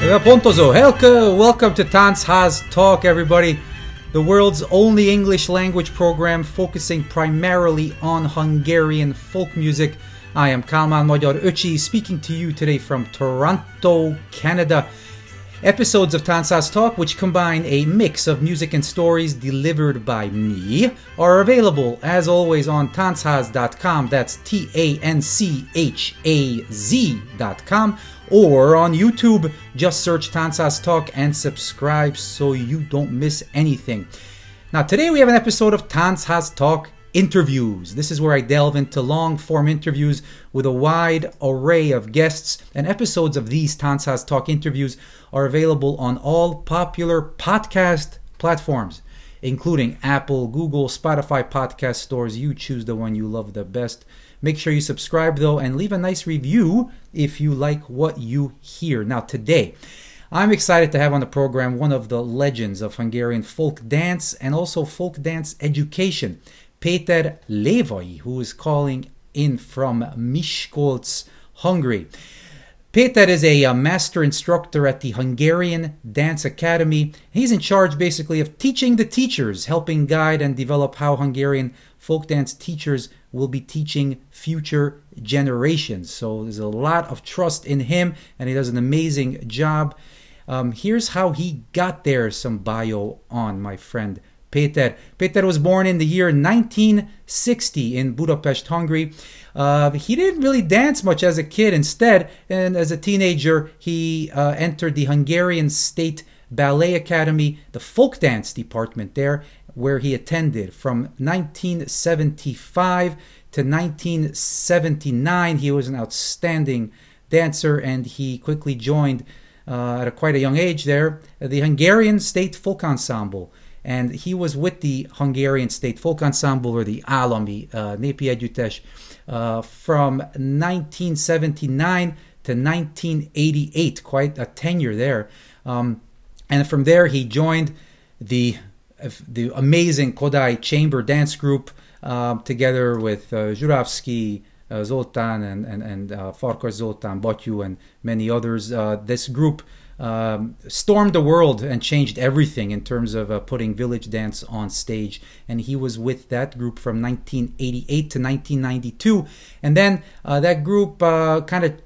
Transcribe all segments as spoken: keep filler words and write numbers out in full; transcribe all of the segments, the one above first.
Pontozo, Helke, welcome to Táncház Talk, everybody. The world's only English language program focusing primarily on Hungarian folk music. I am Kálmán Magyar Öcsi, speaking to you today from Toronto, Canada. Episodes of Táncház Talk, which combine a mix of music and stories delivered by me, are available, as always, on tancház dot com, that's T A N C H A Z dot com, or on YouTube. Just search Táncház Talk and subscribe so you don't miss anything. Now, today we have an episode of Táncház Talk Interviews. This is where I delve into long-form interviews with a wide array of guests, and episodes of these Táncház Talk interviews are available on all popular podcast platforms, including Apple, Google, Spotify podcast stores. You choose the one you love the best. Make sure you subscribe, though, and leave a nice review if you like what you hear. Now, today, I'm excited to have on the program one of the legends of Hungarian folk dance and also folk dance education, Péter Lévai, who is calling in from Miskolc, Hungary. Péter is a, a master instructor at the Hungarian Dance Academy. He's in charge, basically, of teaching the teachers, helping guide and develop how Hungarian folk dance teachers will be teaching future generations. So there's a lot of trust in him, and he does an amazing job. Um, here's how he got there, some bio on my friend Péter. Péter was born in the year nineteen sixty in Budapest, Hungary. Uh, he didn't really dance much as a kid. Instead, and as a teenager, he uh, entered the Hungarian State Ballet Academy, the folk dance department there, where he attended from nineteen seventy-five to nineteen seventy-nine. He was an outstanding dancer, and he quickly joined, uh, at a quite a young age there, the Hungarian State Folk Ensemble. And he was with the Hungarian State Folk Ensemble, or the Állami uh, Népi Együttes, uh, from nineteen seventy-nine to nineteen eighty-eight, quite a tenure there. Um, and from there, he joined the the amazing Kodály Chamber Dance Group, uh, together with uh, Zsuravszky, uh, Zoltán, and, and, and uh, Farkas Zoltán, Battyú, and many others. Uh, this group Um, stormed the world and changed everything in terms of uh, putting village dance on stage. And he was with that group from nineteen eighty-eight to nineteen ninety-two. And then uh, that group uh, kind of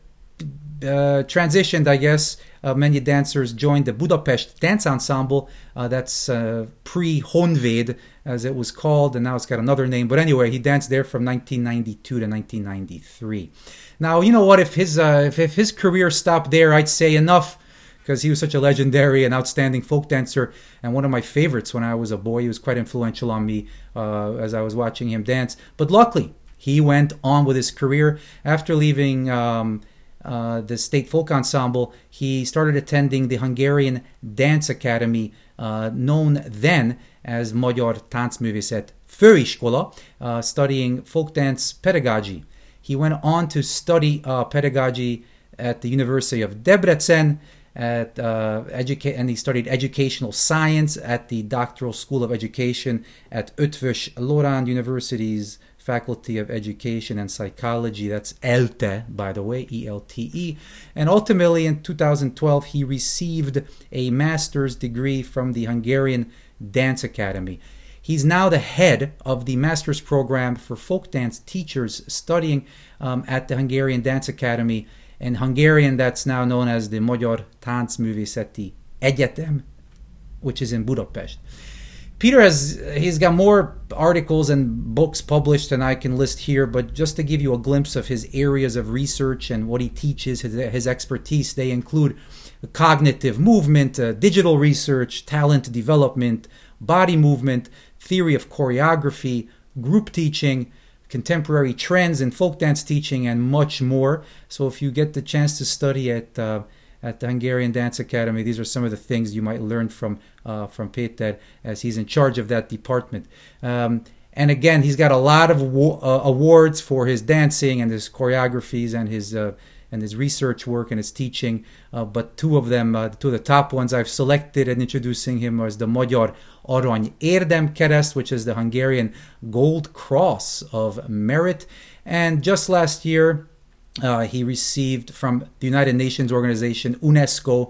uh, transitioned, I guess. Uh, many dancers joined the Budapest Dance Ensemble. Uh, that's uh, pre-Honvéd, as it was called, and now it's got another name. But anyway, he danced there from nineteen ninety-two to nineteen ninety-three. Now, you know what? If his uh, if, if his career stopped there, I'd say enough, because he was such a legendary and outstanding folk dancer, and one of my favorites when I was a boy. He was quite influential on me uh, as I was watching him dance. But luckily, he went on with his career. After leaving um, uh, the State Folk Ensemble, he started attending the Hungarian Dance Academy, uh, known then as Magyar Táncművészet Főiskola, uh, studying folk dance pedagogy. He went on to study uh, pedagogy at the University of Debrecen, at uh, educa- and he studied educational science at the Doctoral School of Education at Eötvös Loránd University's Faculty of Education and Psychology. That's ELTE, by the way, E L T E. And ultimately, in two thousand twelve, he received a master's degree from the Hungarian Dance Academy. He's now the head of the master's program for folk dance teachers studying um, at the Hungarian Dance Academy. In Hungarian, that's now known as the Magyar Táncművészeti Egyetem, which is in Budapest. Peter has he's got more articles and books published than I can list here, but just to give you a glimpse of his areas of research and what he teaches, his, his expertise, they include cognitive movement, uh, digital research, talent development, body movement, theory of choreography, group teaching, contemporary trends in folk dance teaching, and much more. So if you get the chance to study at uh, at the Hungarian Dance Academy, these are some of the things you might learn from uh, from Péter, as he's in charge of that department. Um, and again, he's got a lot of wo- uh, awards for his dancing and his choreographies and his uh, and his research work and his teaching. Uh, but two of them, uh, two of the top ones I've selected and introducing him, was the Magyar Arany Érdemkereszt, which is the Hungarian Gold Cross of Merit. And just last year, uh, he received from the United Nations organization UNESCO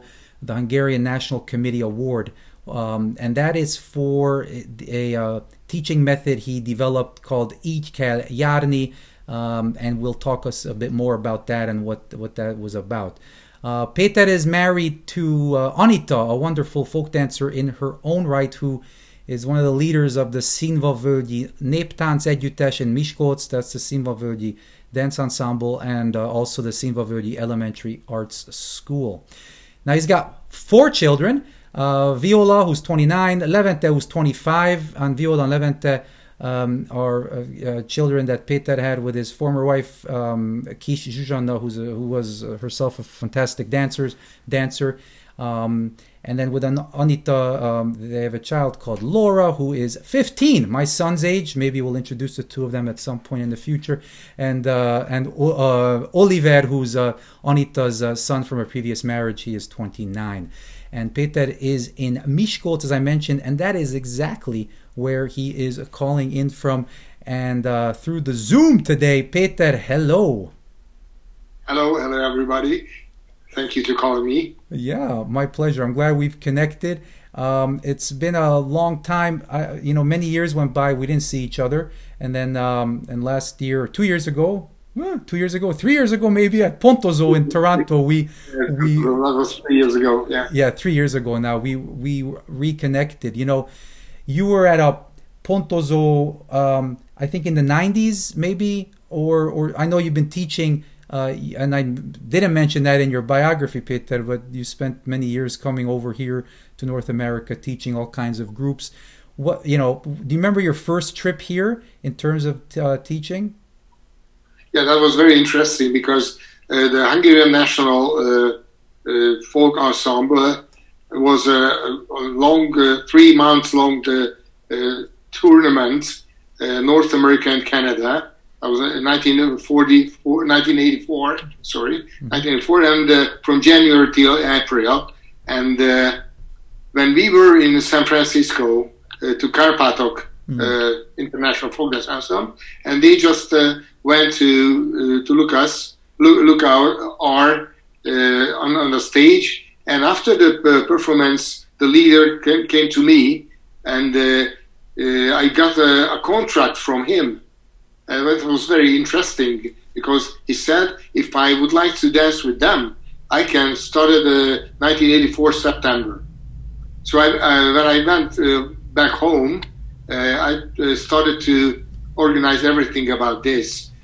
the Hungarian National Committee Award. Um, and that is for a, a uh, teaching method he developed called Így kell járni, um, and we'll talk us a bit more about that and what, what that was about. Uh, Péter is married to uh, Anita, a wonderful folk dancer in her own right, who is one of the leaders of the Színvavölgyi Néptánc Együttes in Miskolc. That's the Színvavölgyi Dance Ensemble, and uh, also the Színvavölgyi Elementary Arts School. Now he's got four children, uh, Viola, who's twenty-nine, Levente, who's twenty-five, and Viola and Levente um, are uh, uh, children that Péter had with his former wife, um, Kis Zsuzsanna, who's a, who was herself a fantastic dancer. dancer. Um, and then with Anita, um, they have a child called Laura, who is fifteen, my son's age. Maybe we'll introduce the two of them at some point in the future. And uh, and uh, Oliver, who's uh, Anita's uh, son from a previous marriage, he is twenty-nine. And Péter is in Miskolc, as I mentioned, and that is exactly where he is calling in from. And uh, through the Zoom today, Péter, hello. Hello, hello everybody. Thank you for calling me. Yeah, my pleasure. I'm glad we've connected. Um, it's been a long time. I, you know, many years went by. We didn't see each other. And then um, and last year, two years ago, well, two years ago, three years ago maybe, at Pontozo in Toronto, we... we that was three years ago, yeah. Yeah, three years ago now. We we reconnected. You know, you were at a Pontozo, um, I think in the nineties maybe, or or I know you've been teaching... Uh, and I didn't mention that in your biography, Péter, but you spent many years coming over here to North America, teaching all kinds of groups. What you know? Do you remember your first trip here in terms of uh, teaching? Yeah, that was very interesting because uh, the Hungarian National uh, uh, Folk Ensemble was a, a long, uh, three months long uh, uh, tournament, uh, North America and Canada. I was in nineteen forty-four, nineteen eighty-four, sorry, mm-hmm. nineteen eighty-four, and uh, from January till April. And uh, when we were in San Francisco uh, to Karpatok mm-hmm. uh, International Folk Dance Ensemble, and they just uh, went to uh, to look us, look, look our, our uh, on, on the stage. And after the uh, performance, the leader came, came to me, and uh, uh, I got a, a contract from him. And it was very interesting because he said, if I would like to dance with them, I can start at uh, nineteen eighty-four September. So I, uh, when I went uh, back home, uh, I uh, started to organize everything about this.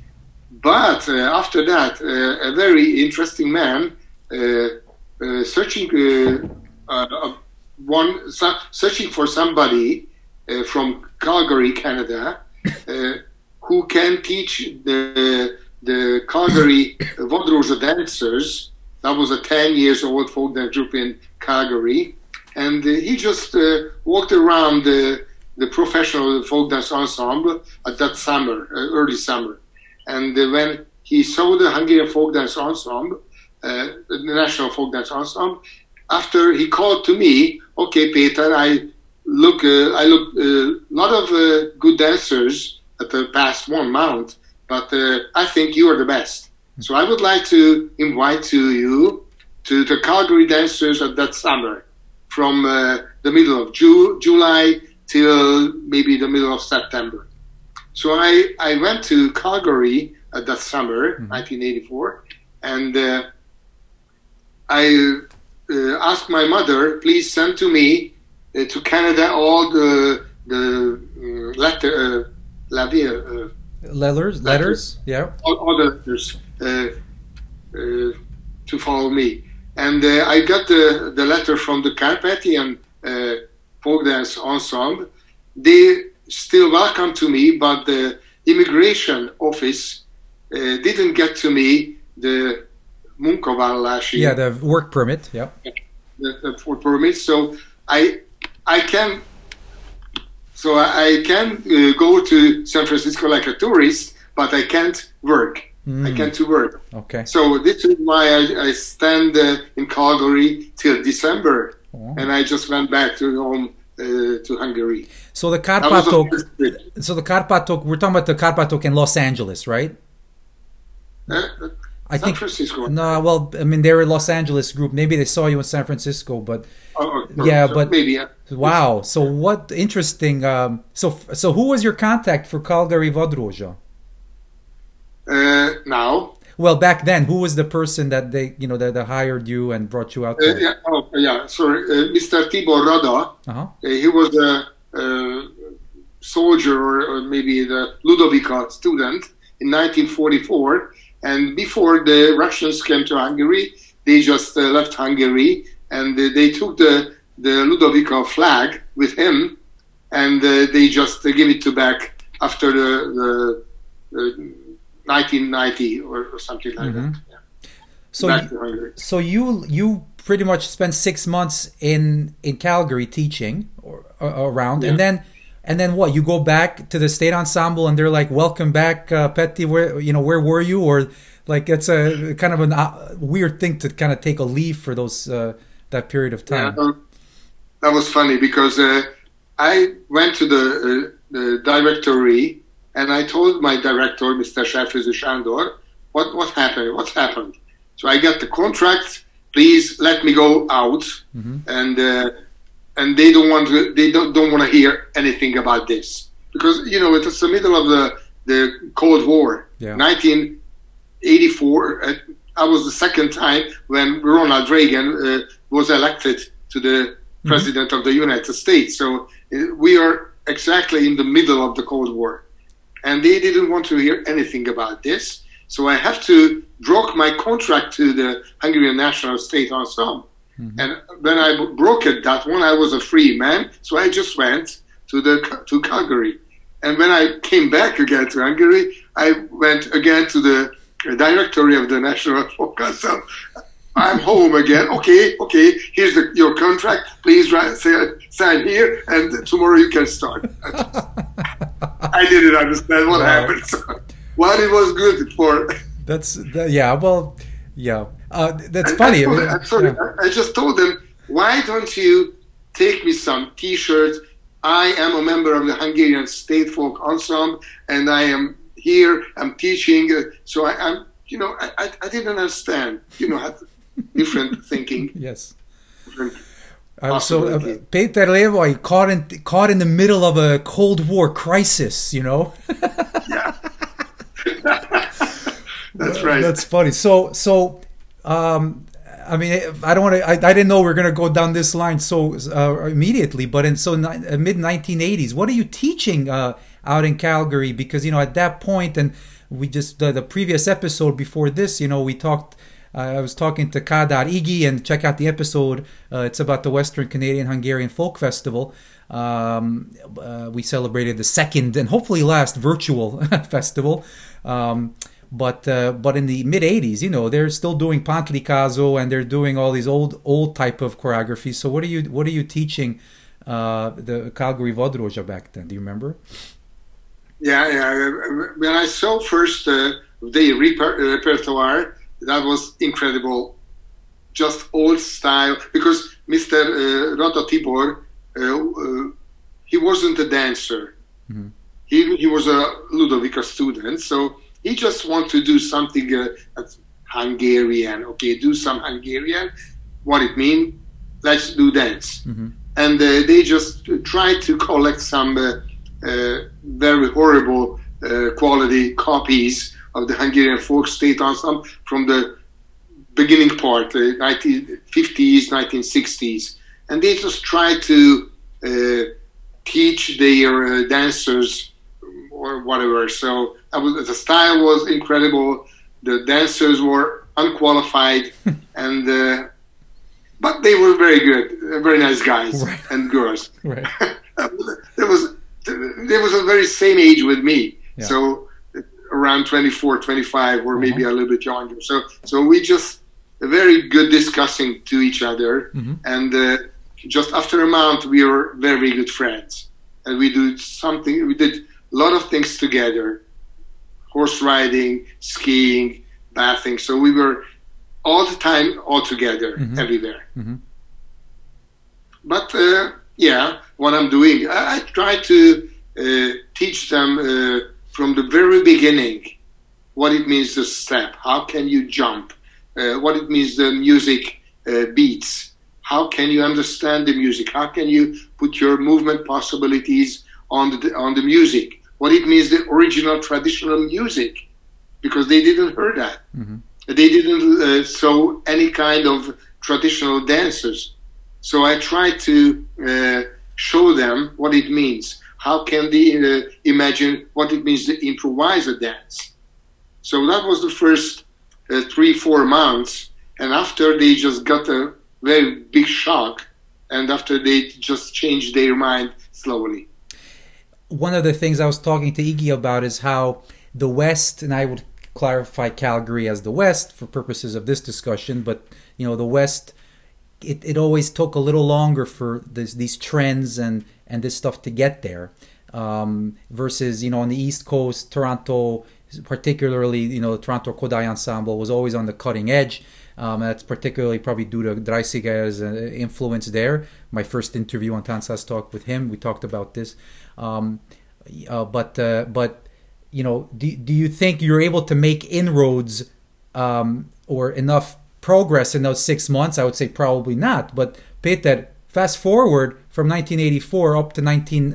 But uh, after that, uh, a very interesting man, uh, uh, searching uh, uh, one, so, searching for somebody uh, from Calgary, Canada, uh, who can teach the the Calgary Vodrózsa dancers. That was a ten years old folk dance group in Calgary, and uh, he just uh, walked around the the professional folk dance ensemble at that summer, uh, early summer, and uh, when he saw the Hungarian folk dance ensemble, uh, the National Folk Dance Ensemble, after he called to me, okay, Péter, I look, uh, I look a uh, lot of uh, good dancers at the past one month, but uh, I think you are the best. So I would like to invite to you to the Calgary dancers at that summer, from uh, the middle of Ju- July till maybe the middle of September. So I, I went to Calgary at that summer, mm-hmm. nineteen eighty-four, and uh, I uh, asked my mother, please send to me uh, to Canada all the the uh, letter. Uh, Uh, letters, letters, yeah. All, all the letters uh, uh, to follow me, and uh, I got the, the letter from the Carpathian uh, Folk Dance Ensemble. They still welcome to me, but the immigration office uh, didn't get to me the munkavállalási. Yeah, the work permit. Yeah, the, the work permit. So I I can. So I can uh, go to San Francisco like a tourist, but I can't work. Mm. I can't work. Okay. So this is why I, I stand uh, in Calgary till December, oh. and I just went back to home uh, to Hungary. So the Karpatok. So the Karpatok. We're talking about the Karpatok in Los Angeles, right? Uh, I San think Francisco. No, well, I mean, they're a Los Angeles group. Maybe they saw you in San Francisco, but Oh, oh, yeah, so but maybe. Yeah. wow. So what interesting. Um, so so who was your contact for Calgary Vodroja? Uh, now. Well, back then, who was the person that they, you know, that, that hired you and brought you out Uh, there? yeah, oh, yeah, sorry. Uh, Mister Tibor Rada, Uh-huh. uh, he was a, a soldier or, or maybe the Ludovica student in nineteen forty-four. And before the Russians came to Hungary, they just uh, left Hungary and uh, they took the, the Ludovica flag with him and uh, they just uh, give it to back after the, the, the nineteen ninety or, or something like Mhm. that. Yeah. So Back you, to Hungary. so you you pretty much spent six months in in Calgary teaching or, or around, Yeah. and then and then what? You go back to the state ensemble, and they're like, "Welcome back, uh, Petty. Where you know where were you?" Or like it's a kind of a uh, weird thing to kind of take a leave for those uh, that period of time. Yeah, that was funny because uh, I went to the, uh, the directory and I told my director, Mister Sárközi Sándor, what what happened? What happened? So I got the contract. Please let me go out, Mhm. and uh, and they don't want to. They don't don't want to hear anything about this because you know it's the middle of the the Cold War, Yeah. nineteen eighty-four. Uh, I was the second time when Ronald Reagan uh, was elected to the president of the United States. So uh, we are exactly in the middle of the Cold War. And they didn't want to hear anything about this. So I have to broke my contract to the Hungarian National State Ensemble. Mm-hmm. And when I broke it, that one, I was a free man. So I just went to the to Calgary. And when I came back again to Hungary, I went again to the directory of the National Folk Ensemble. I'm home again. Okay, okay. Here's the, your contract. Please write, say, sign here, and tomorrow you can start. I didn't understand what wow. happened. So, well, it was good for. That's that, yeah. Well, yeah. Uh, that's and funny. I, told, I'm sorry. Yeah. I just told them, why don't you take me some T-shirts? I am a member of the Hungarian State Folk Ensemble, and I am here. I'm teaching. Uh, so I, I'm, you know, I, I, I didn't understand. You know, different thinking. Yes. Different Um, so uh, Peter Levoy caught in caught in the middle of a Cold War crisis, you know. Yeah, that's right. That's funny. So so, um, I mean, I don't want to. I, I didn't know we were going to go down this line so uh, immediately. But in so ni- uh, mid nineteen eighties, what are you teaching uh, out in Calgary? Because you know at that point, and we just uh, the previous episode before this, you know, we talked. Uh, I was talking to Kadar Iggy, and check out the episode. Uh, it's about the Western Canadian Hungarian Folk Festival. Um, uh, we celebrated the second and hopefully last virtual festival. Um, but uh, but in the mid eighties, you know, they're still doing Pantlikázo and they're doing all these old old type of choreography. So what are you what are you teaching uh, the Calgary Vodroja back then? Do you remember? Yeah, yeah. When I saw first uh, the reper- repertoire. That was incredible, just old style. Because Mister Uh, Rada Tibor, uh, uh, he wasn't a dancer. Mm-hmm. He he was a Ludovica student, so he just wanted to do something uh, that's Hungarian. Okay, do some Hungarian. What it mean? Let's do dance. Mm-hmm. And uh, they just tried to collect some uh, uh, very horrible uh, quality copies of the Hungarian Folk State Ensemble from the beginning part, the nineteen fifties, nineteen sixties. And they just tried to uh, teach their uh, dancers or whatever. So that was, the style was incredible. The dancers were unqualified, and uh, but they were very good, very nice guys right. and girls. Right. there was there was a very same age with me. Yeah. So around twenty-four, twenty-five, or maybe uh-huh. a little bit younger. So, so we just very good discussing to each other, mm-hmm. and uh, just after a month, we were very good friends, and we do something. We did a lot of things together: horse riding, skiing, bathing. So we were all the time all together, mm-hmm. everywhere. Mm-hmm. But uh, yeah, what I'm doing, I, I try to uh, teach them. Uh, From the very beginning, what it means to step, how can you jump, uh, what it means the music uh, beats, how can you understand the music, how can you put your movement possibilities on the, on the music, what it means the original traditional music, because they didn't hear that. Mm-hmm. They didn't uh, show any kind of traditional dances. So I tried to uh, show them what it means. How can they uh, imagine what it means to improvise a dance? So that was the first uh, three, four months. And after they just got a very big shock. And after they just changed their mind slowly. One of the things I was talking to Iggy about is how the West, and I would clarify Calgary as the West for purposes of this discussion, but you know, the West, it, it always took a little longer for this, these trends and, and this stuff to get there. Um, versus, you know, on the East Coast, Toronto, particularly, you know, the Toronto Kodai Ensemble was always on the cutting edge. Um, that's particularly probably due to Dreisiger's uh, influence there. My first interview on Tanzhaz Talk with him, we talked about this. Um, uh, but, uh, but you know, do, do you think you're able to make inroads um, or enough progress in those six months? I would say probably not. But Peter, fast forward from nineteen eighty-four up to nineteen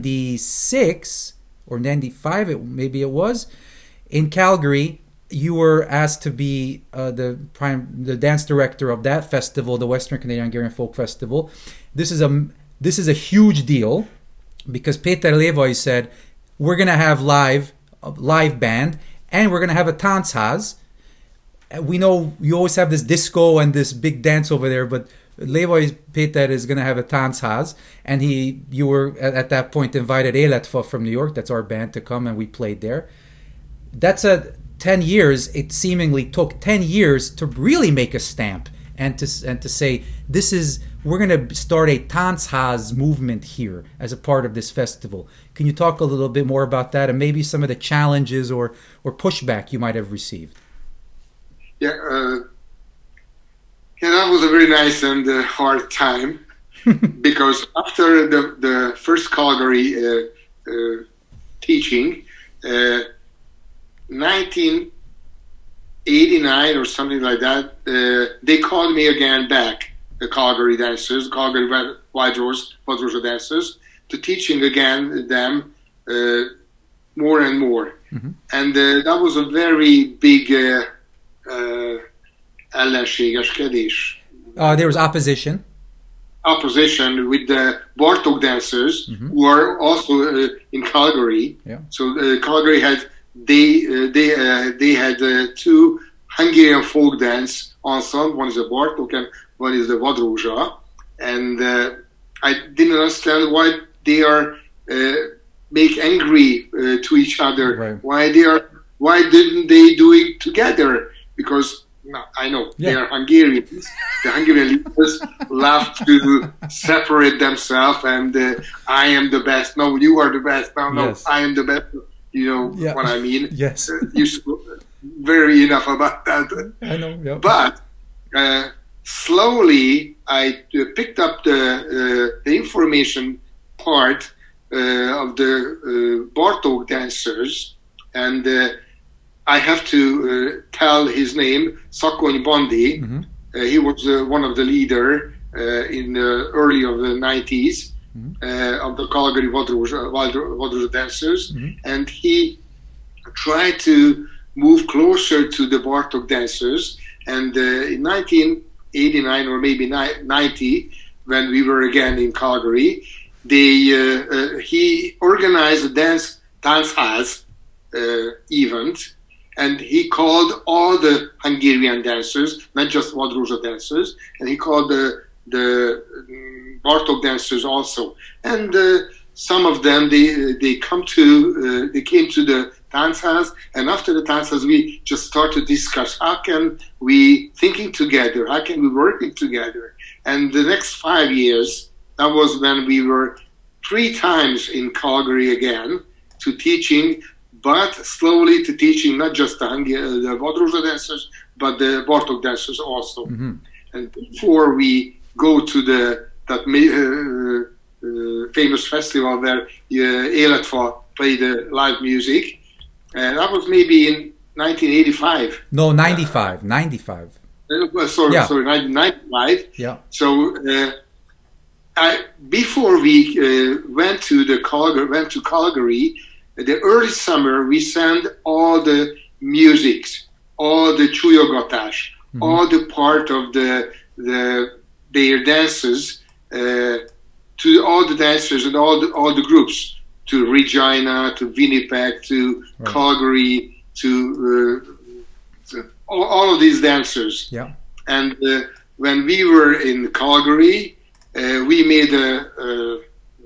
ninety-six or ninety-five, it, maybe it was, in Calgary, you were asked to be uh, the prime, the dance director of that festival, the Western Canadian Hungarian Folk Festival. This is a this is a huge deal because Peter Levoy said we're gonna have live a live band and we're gonna have a Tanzhaz. We know you always have this disco and this big dance over there, but Levoy Peter is gonna have a Tanzhaz, and he you were at that point invited Életfa from New York. That's our band to come, and we played there. That's a ten years, it seemingly took ten years to really make a stamp and to and to say, this is, we're going to start a Tanzhaz movement here as a part of this festival. Can you talk a little bit more about that and maybe some of the challenges or, or pushback you might have received? Yeah, uh, yeah, that was a very nice and uh, hard time because after the, the first Calgary uh, uh, teaching, uh, nineteen eighty-nine or something like that, uh, they called me again back, the Calgary dancers, Calgary Wydros, Wadrosa dancers, to teaching again them uh, more and more. Mm-hmm. And uh, that was a very big uh, uh, ellenségeskedés. Uh, there was opposition. Opposition with the Bartók dancers, mm-hmm. who are also uh, in Calgary. Yeah. So uh, Calgary had They uh, they uh, they had uh, two Hungarian folk dance ensemble. One is the Bartók and one is the Wadrosa. And uh, I didn't understand why they are uh, make angry uh, to each other. Right. Why they are why didn't they do it together? Because no, I know yeah. they are Hungarians. The Hungarian leaders love to separate themselves, and uh, I am the best. No, you are the best. No, no, yes. I am the best. You know yeah. what I mean? Yes. Uh, you very enough about that. I know. Yeah. But uh, slowly, I uh, picked up the uh, the information part uh, of the uh, Bartók dancers, and uh, I have to uh, tell his name, Szakony Bandi. Mm-hmm. Uh, he was uh, one of the leader uh, in the early of the nineties. Mm-hmm. Uh, of the Calgary Wadrosa dancers, mm-hmm. and he tried to move closer to the Bartók dancers. And uh, in nineteen eighty-nine or maybe ninety, when we were again in Calgary, they uh, uh, he organized a dance Tanzhaz uh, event, and he called all the Hungarian dancers, not just Wadrosa dancers, and he called the the Bartók dancers also, and uh, some of them they they come to uh, they came to the Tanzhaz, and after the Tanzhaz we just start to discuss how can we thinking together, how can we working together, and the next five years that was when we were three times in Calgary again to teaching, but slowly to teaching not just the Hungarian, the Wadrosa dancers, but the Bartók dancers also, mm-hmm. and before we go to the that uh, uh, famous festival where uh, Életfa played the live music. And that was maybe in nineteen eighty-five. No, ninety-five. Uh, ninety-five. Uh, sorry, yeah. sorry, nineteen ninety-five. Yeah. So uh, I, before we uh, went to the Calgary, went to Calgary, the early summer we sent all the musics, all the chuyogatás, mm-hmm. all the part of the the their dances uh, to all the dancers and all the all the groups, to Regina, to Winnipeg, to right. Calgary, to, uh, to all, all of these dancers. Yeah. And uh, when we were in Calgary, uh, we made a, a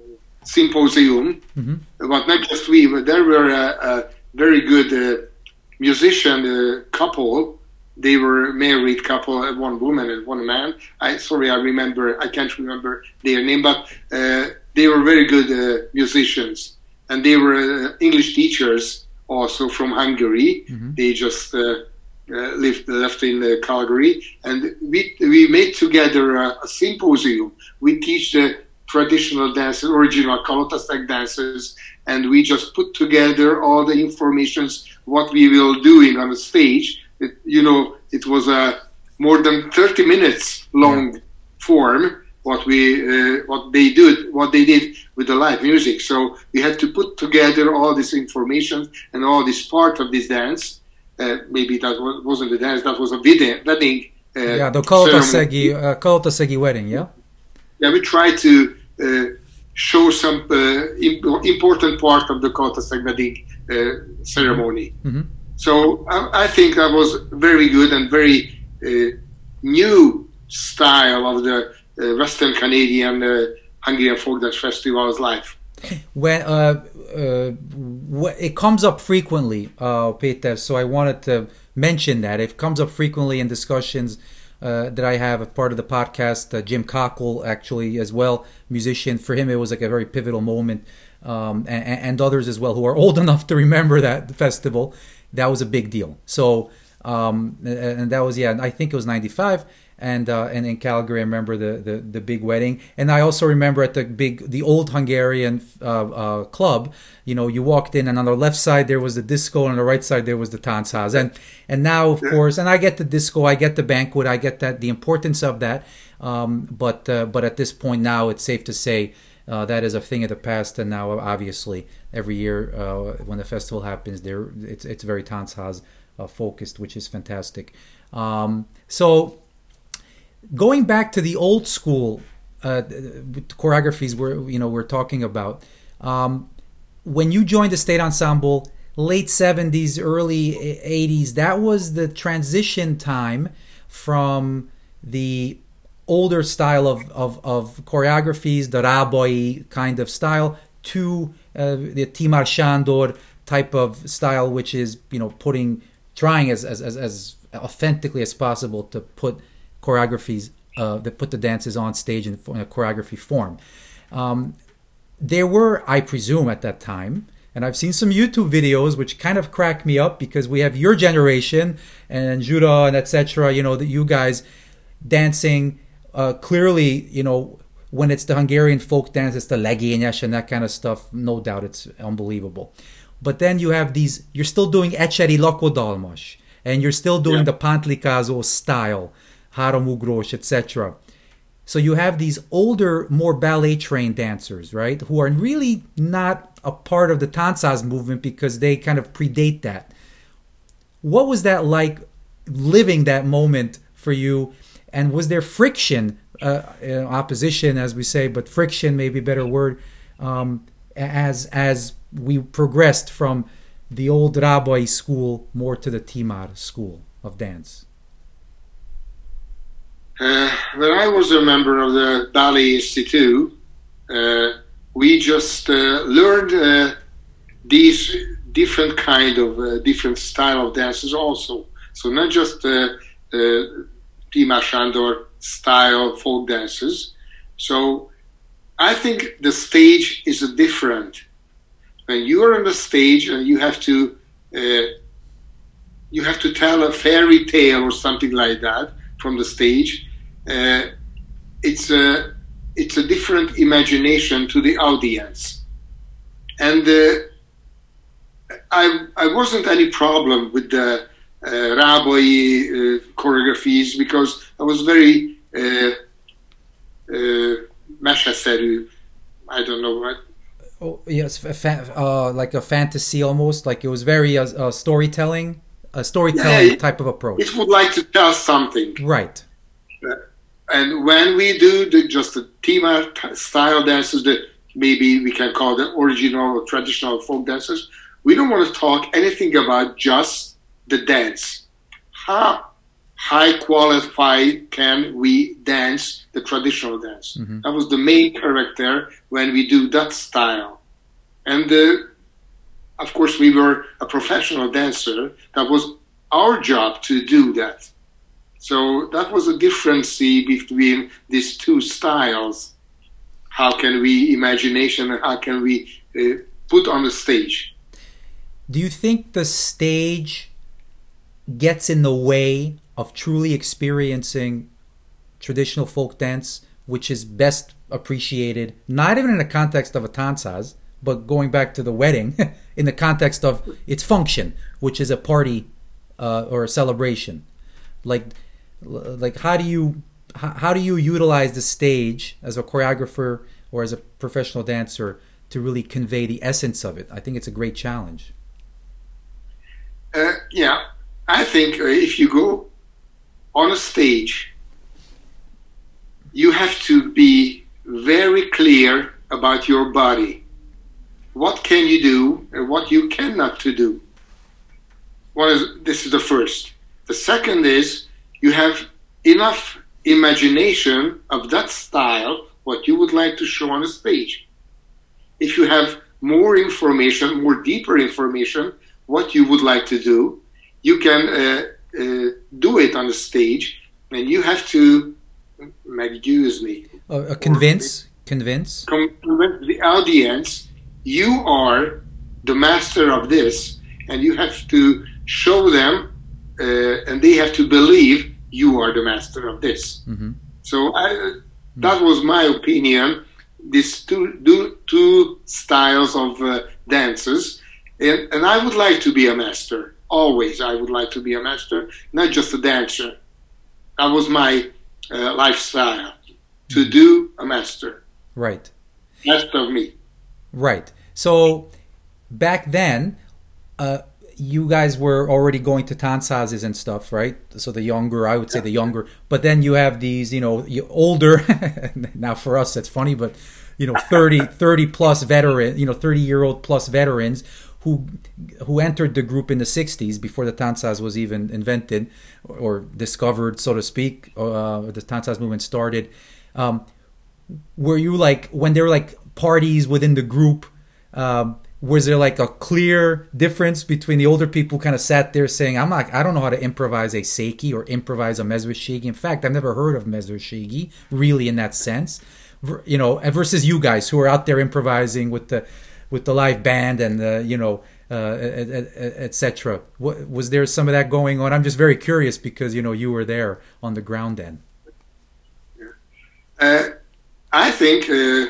symposium. Mm-hmm. But not just we, but there were a, a very good uh, musician uh, couple. They were married couple, one woman and one man. I sorry, I remember. I can't remember their name, but uh, they were very good uh, musicians, and they were uh, English teachers also from Hungary. Mm-hmm. They just uh, uh, lived left in uh, Calgary, and we we made together a, a symposium. We teach the traditional dances, original Kalotaszeg dances, and we just put together all the informations what we will doing on the stage. It, you know, it was a more than thirty minutes long yeah. form. What we, uh, what they did, what they did with the live music. So we had to put together all this information and all this part of this dance. Uh, maybe that wasn't a dance; that was a wedding. Uh, yeah, the Kalotaszegi, uh, Kalotaszegi wedding. Yeah. Yeah, we tried to uh, show some uh, imp- important part of the Kalotaszeg wedding uh, ceremony. Mm-hmm. So I, I think that was very good and very uh, new style of the uh, Western Canadian uh, Hungarian Folk Dance Festival's life. When uh, uh, it comes up frequently, uh, Peter, so I wanted to mention that. It comes up frequently in discussions uh, that I have as part of the podcast. Uh, Jim Cockle, actually, as well, musician. For him, it was like a very pivotal moment, um, and, and others as well who are old enough to remember that festival. That was a big deal. So, um, and that was, yeah, I think it was ninety-five. And uh, and in Calgary, I remember the, the, the big wedding. And I also remember at the big, the old Hungarian uh, uh, club, you know, you walked in and on the left side there was the disco and on the right side there was the Táncház. And and now, of course, and I get the disco, I get the banquet, I get that, the importance of that. Um, but uh, but at this point now, it's safe to say uh, that is a thing of the past. And now, obviously, every year uh, when the festival happens, there it's it's very Táncház uh, focused, which is fantastic. Um, so. Going back to the old school uh, choreographies we're, you know, we're talking about, um, when you joined the State Ensemble, late seventies, early eighties, that was the transition time from the older style of, of, of choreographies, the Rábai kind of style, to uh, the Timár Sándor type of style, which is, you know, putting, trying as, as, as, as authentically as possible to put choreographies uh, that put the dances on stage in, in a choreography form. Um, there were, I presume at that time, and I've seen some YouTube videos which kind of crack me up because we have your generation and Jura and et cetera, you know, that you guys dancing uh, clearly, you know, when it's the Hungarian folk dance, it's the legényes and that kind of stuff. No doubt it's unbelievable. But then you have these, you're still doing Ecseri lakodalmas, and you're still doing yeah. the Pantlikázó style, Háromugrós, et cetera. So you have these older, more ballet-trained dancers, right, who are really not a part of the Táncház movement because they kind of predate that. What was that like, living that moment for you? And was there friction, uh, opposition, as we say, but friction may be a better word, um, as as we progressed from the old Rábai school more to the Timár school of dance? Uh, when I was a member of the Ballet Institute, uh, we just uh, learned uh, these different kind of uh, different style of dances also. So not just uh, uh, Timár Sándor style folk dances. So I think the stage is different. When you are on the stage and you have to uh, you have to tell a fairy tale or something like that from the stage, uh, it's a it's a different imagination to the audience, and uh, I, I wasn't any problem with the uh, Raboi uh, choreographies because I was very uh, uh, meshaseru. I don't know what. Oh, yes, fa- uh, like a fantasy almost. Like it was very uh, uh, storytelling, a storytelling yeah, type of approach. It would like to tell something, right? Uh, and when we do the, just the Tima style dances, that maybe we can call the original or traditional folk dances, we don't want to talk anything about just the dance. How high qualified can we dance the traditional dance? Mm-hmm. That was the main character when we do that style. And uh, of course, we were a professional dancer. That was our job to do that. So that was a difference between these two styles. How can we imagination and how can we uh, put on the stage? Do you think the stage gets in the way of truly experiencing traditional folk dance, which is best appreciated, not even in the context of a tanzhaz, but going back to the wedding, in the context of its function, which is a party uh, or a celebration? Like, like how do you how do you utilize the stage as a choreographer or as a professional dancer to really convey the essence of it? I think it's a great challenge. Uh, yeah, I think uh, if you go on a stage, you have to be very clear about your body. What can you do and what you cannot to do? One is, this is the first. The second is you have enough imagination of that style, what you would like to show on the stage. If you have more information, more deeper information, what you would like to do, you can uh, uh, do it on the stage, and you have to excuse me. Uh, uh, convince, convince. Convince the audience you are the master of this, and you have to show them, uh, and they have to believe you are the master of this. Mm-hmm. So I, that was my opinion. These two, do, two styles of uh, dances. And, and I would like to be a master. Always I would like to be a master, not just a dancer. That was my uh, lifestyle, to do a master. Right. Master of me. Right. So back then, uh, you guys were already going to tanzhazes and stuff, right? So the younger, I would say the younger. But then you have these, you know, older, now for us it's funny, but, you know, thirty, thirty plus veteran, you know, thirty-year-old plus veterans who who entered the group in the sixties before the tanzhaz was even invented or discovered, so to speak. Uh, the tanzhaz movement started. Um, were you like, when there were like parties within the group, um, was there like a clear difference between the older people who kind of sat there saying, I'm not, I don't know how to improvise a seiki or improvise a mezrishigi. In fact, I've never heard of mezrishigi really in that sense, you know, versus you guys who are out there improvising with the with the live band and the, you know, uh, et cetera. Was there some of that going on? I'm just very curious because, you know, you were there on the ground then. Uh, I think uh,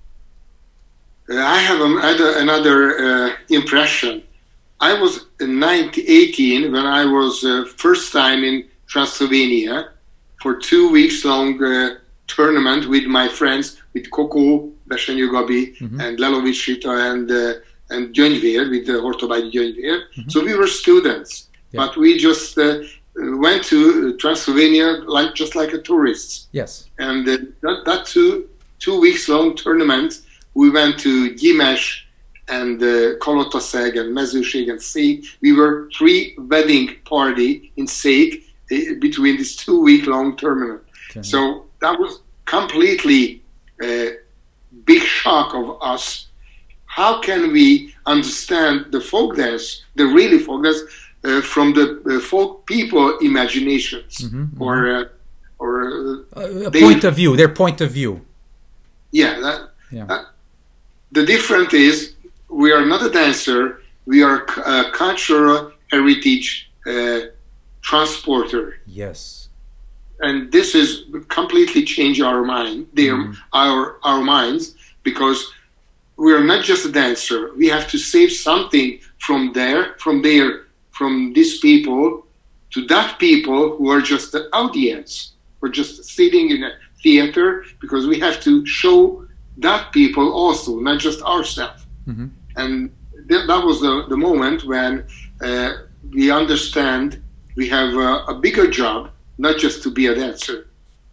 I have another, another uh, impression. I was in nineteen eighteen when I was uh, first time in Transylvania for two weeks long uh, tournament with my friends, with Koko Besenyő-Gabi mm-hmm. and Lelo Visita and uh, and Gyöngyvér, with the Hortobágyi Gyöngyvér. Mm-hmm. So we were students, yeah. But we just uh, went to Transylvania like just like a tourists. Yes. And uh, that, that two two weeks long tournament, we went to Gimes and uh, Kalotaszeg and Mezőség and Szék. We were three wedding party in Szék uh, between this two week long tournament. Okay. So that was completely uh, big shock of us. How can we understand the folk dance, the really folk dance, uh, from the uh, folk people imaginations, mm-hmm, mm-hmm. or uh, or uh, a they, point of view, their point of view. Yeah, that, yeah. That, the difference is we are not a dancer; we are a cultural heritage uh, transporter. Yes. And this is completely change our mind, their, mm. our our minds, because we are not just a dancer. We have to save something from there, from there, from these people to that people who are just the audience. We're just sitting in a theater because we have to show that people also, not just ourselves. Mm-hmm. And th- that was the, the moment when uh, we understand we have a, a bigger job, not just to be a dancer.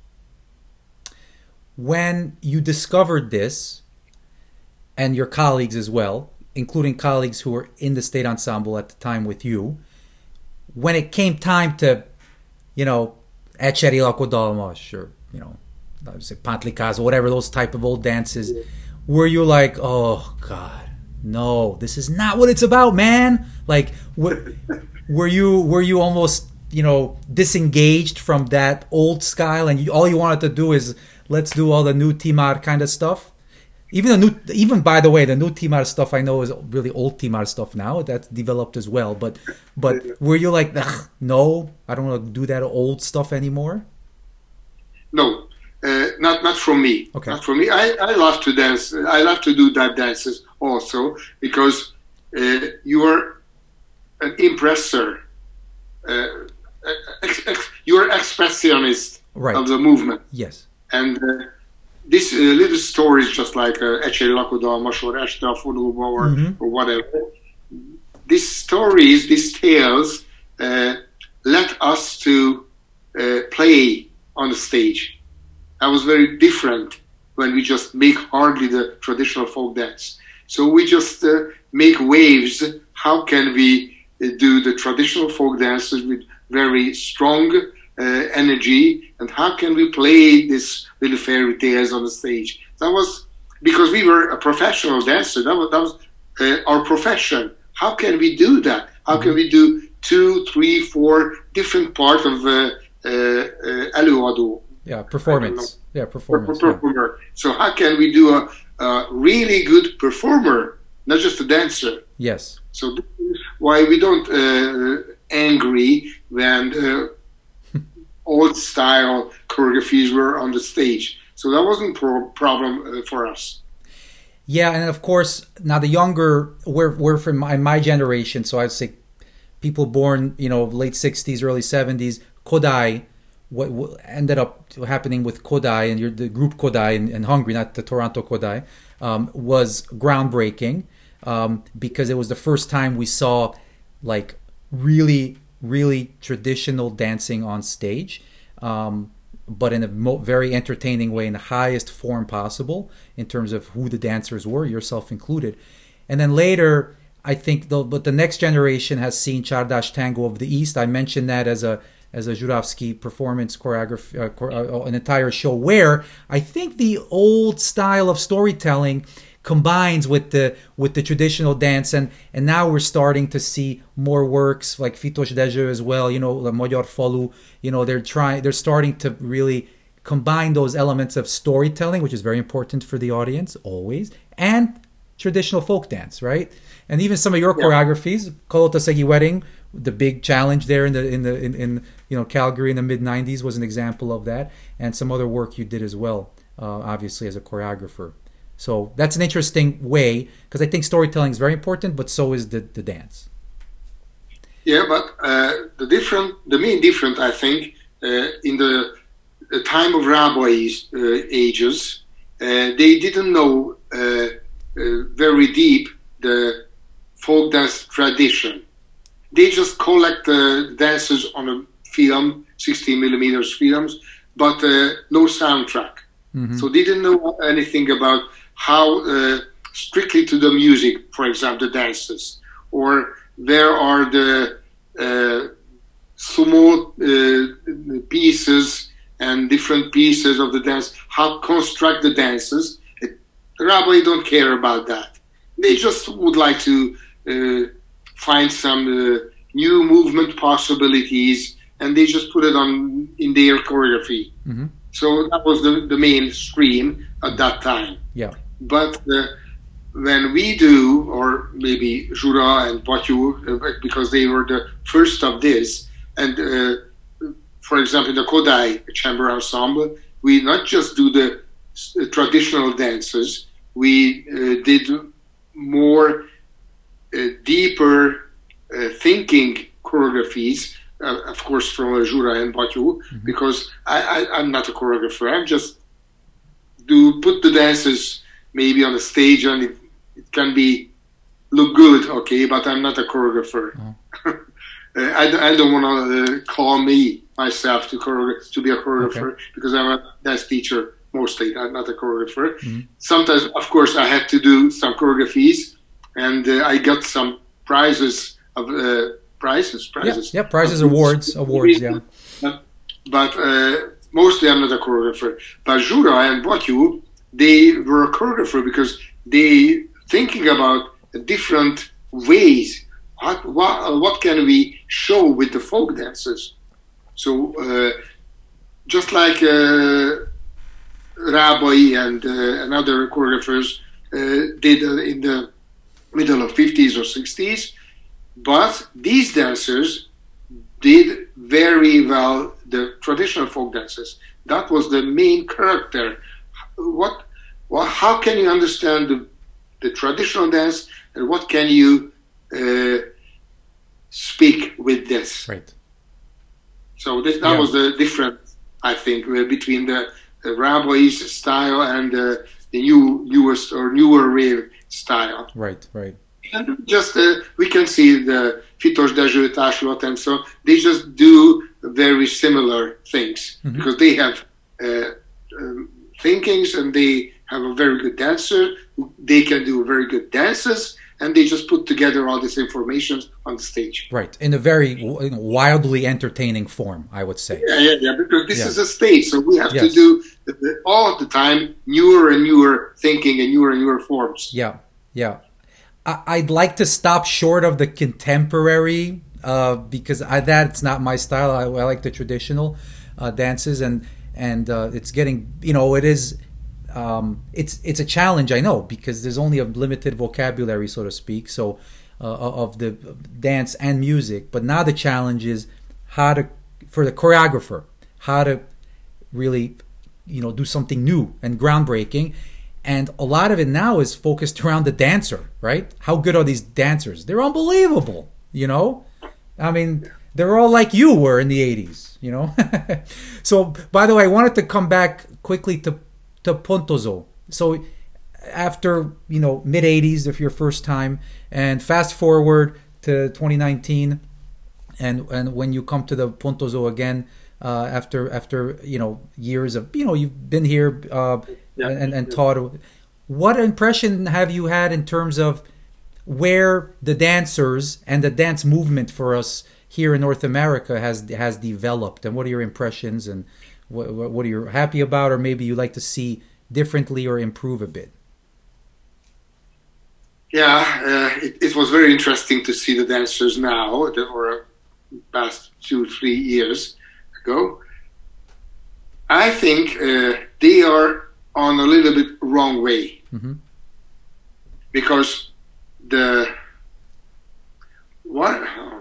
When you discovered this, and your colleagues as well, including colleagues who were in the state ensemble at the time with you, when it came time to, you know, Eceri Lakodalmas, or, you know, I would say Pantlikáz, or whatever, those type of old dances, yeah. Were you like, oh, God, no, this is not what it's about, man? Like, were, were you were you almost, you know, disengaged from that old style, and you, all you wanted to do is, let's do all the new Timar kind of stuff? Even the new, even by the way, the new Timar stuff I know is really old Timar stuff now. That's developed as well. But, but were you like, no, I don't want to do that old stuff anymore? No, uh, not not from me. Okay. Not from me. I, I love to dance. I love to do that dances also because uh, you are an impressor. Uh, ex, ex, you are expressionist right. of the movement. Yes. And. Uh, This uh, little story is just like Eceri Lakodalmas or Este a Fordulóba or, mm-hmm. or whatever. These stories, these tales, uh, let us to uh, play on the stage. That was very different when we just make hardly the traditional folk dance. So we just uh, make waves. How can we uh, do the traditional folk dances with very strong Uh, energy, and how can we play this little fairy tales on the stage? That was because we were a professional dancer. That was, that was uh, our profession. How can we do that? How can we do two, three, four different parts of uh, uh, uh, előadó? Yeah, performance. Yeah, performance. Performer. Yeah. So how can we do a, a really good performer, not just a dancer? Yes. So this is why we don't uh, angry when uh, old style choreographies were on the stage. So that wasn't a pro- problem uh, for us. Yeah, and of course, now the younger, we're, we're from my, my generation, so I'd say people born, you know, late sixties, early seventies, Kodai, what, what ended up happening with Kodai, and your, the group Kodai in, in Hungary, not the Toronto Kodai, um, was groundbreaking um, because it was the first time we saw like really really traditional dancing on stage, um, but in a mo- very entertaining way, in the highest form possible in terms of who the dancers were, yourself included. And then later, I think, the, but the next generation has seen Csárdas Tango of the East. I mentioned that as a as a Żurawski performance choreography, uh, uh, an entire show where I think the old style of storytelling combines with the with the traditional dance, and and now we're starting to see more works like Fitos Dezső as well, you know, the Magyar Falu, you know, they're trying they're starting to really combine those elements of storytelling, which is very important for the audience always, and traditional folk dance, right? And even some of your yeah. choreographies, Kalotaszegi Wedding, the big challenge there in the in the in, in you know Calgary in the mid nineties was an example of that, and some other work you did as well, uh, obviously as a choreographer. So that's an interesting way, because I think storytelling is very important, but so is the, the dance. Yeah, but uh, the different, the main difference, I think, uh, in the, the time of Rábai's uh, ages, uh, they didn't know uh, uh, very deep the folk dance tradition. They just collect uh, dances on a film, sixteen millimeters films, but uh, no soundtrack. Mm-hmm. So they didn't know anything about how uh, strictly to the music, for example, the dances, or where are the uh, sumo uh, pieces and different pieces of the dance, how construct the dances. It, Rábai don't care about that. They just would like to uh, find some uh, new movement possibilities, and they just put it on in their choreography. Mm-hmm. So that was the, the main stream at that time. Yeah. But uh, when we do, or maybe Jura and Batyu, uh, because they were the first of this, and uh, for example, the Kodai Chamber Ensemble, we not just do the uh, traditional dances, we uh, did more uh, deeper uh, thinking choreographies, uh, of course, from uh, Jura and Batu, mm-hmm. because I, I, I'm not a choreographer. I'm just do put the dances maybe on the stage, and it, it can be look good, okay, but I'm not a choreographer. Oh. I, I don't want to uh, call me myself to choreo- to be a choreographer, okay. because I'm a dance teacher mostly, I'm not a choreographer. Mm-hmm. Sometimes, of course, I had to do some choreographies, and uh, I got some prizes of uh, prizes, prizes. Yeah, yeah prizes, awards, awards, yeah. But, but uh, mostly I'm not a choreographer. But Jura and Batu, they were a choreographer because they thinking about different ways. What, what, what can we show with the folk dances? So, uh, just like uh, Rábai and, uh, and other choreographers uh, did uh, in the middle of fifties or sixties, but these dancers did very well the traditional folk dances. That was the main character. What, what how can you understand the, the traditional dance, and what can you uh, speak with this? Right. So this, that yeah. was the difference, I think, between the, the Rábai's style and uh, the new, newest or newer wave style. Right, right. And just uh, we can see the Fitos Dezső Társulat, and so they just do very similar things, mm-hmm. because they have uh, um, thinkings, and they have a very good dancer. They can do very good dances, and they just put together all this information on the stage. Right, in a very wildly entertaining form, I would say. Yeah, yeah, yeah, because this yeah. is a stage, so we have yes. to do the, the, all of the time newer and newer thinking and newer and newer forms. Yeah, yeah. I, I'd like to stop short of the contemporary, uh, because I, that's not my style. I, I like the traditional uh, dances, and and uh, it's getting, you know, it is... Um, it's it's a challenge, I know, because there's only a limited vocabulary, so to speak, so uh, of the dance and music. But now the challenge is how to, for the choreographer, how to really, you know, do something new and groundbreaking. And a lot of it now is focused around the dancer, right? How good are these dancers? They're unbelievable, you know? I mean, they're all like you were in the eighties, you know? So, by the way, I wanted to come back quickly to to Pontozo. So after, you know, mid eighties, if your first time, and fast forward to twenty nineteen, and and when you come to the Pontozo again, uh, after after you know years of, you know, you've been here uh, yeah. and and taught. What impression have you had in terms of where the dancers and the dance movement for us here in North America has has developed, and what are your impressions, and what, what are you happy about, or maybe you like to see differently or improve a bit? Yeah, uh, it, it was very interesting to see the dancers now, that were past two, three years ago. I think uh, they are on a little bit wrong way, mm-hmm. because the what? Oh,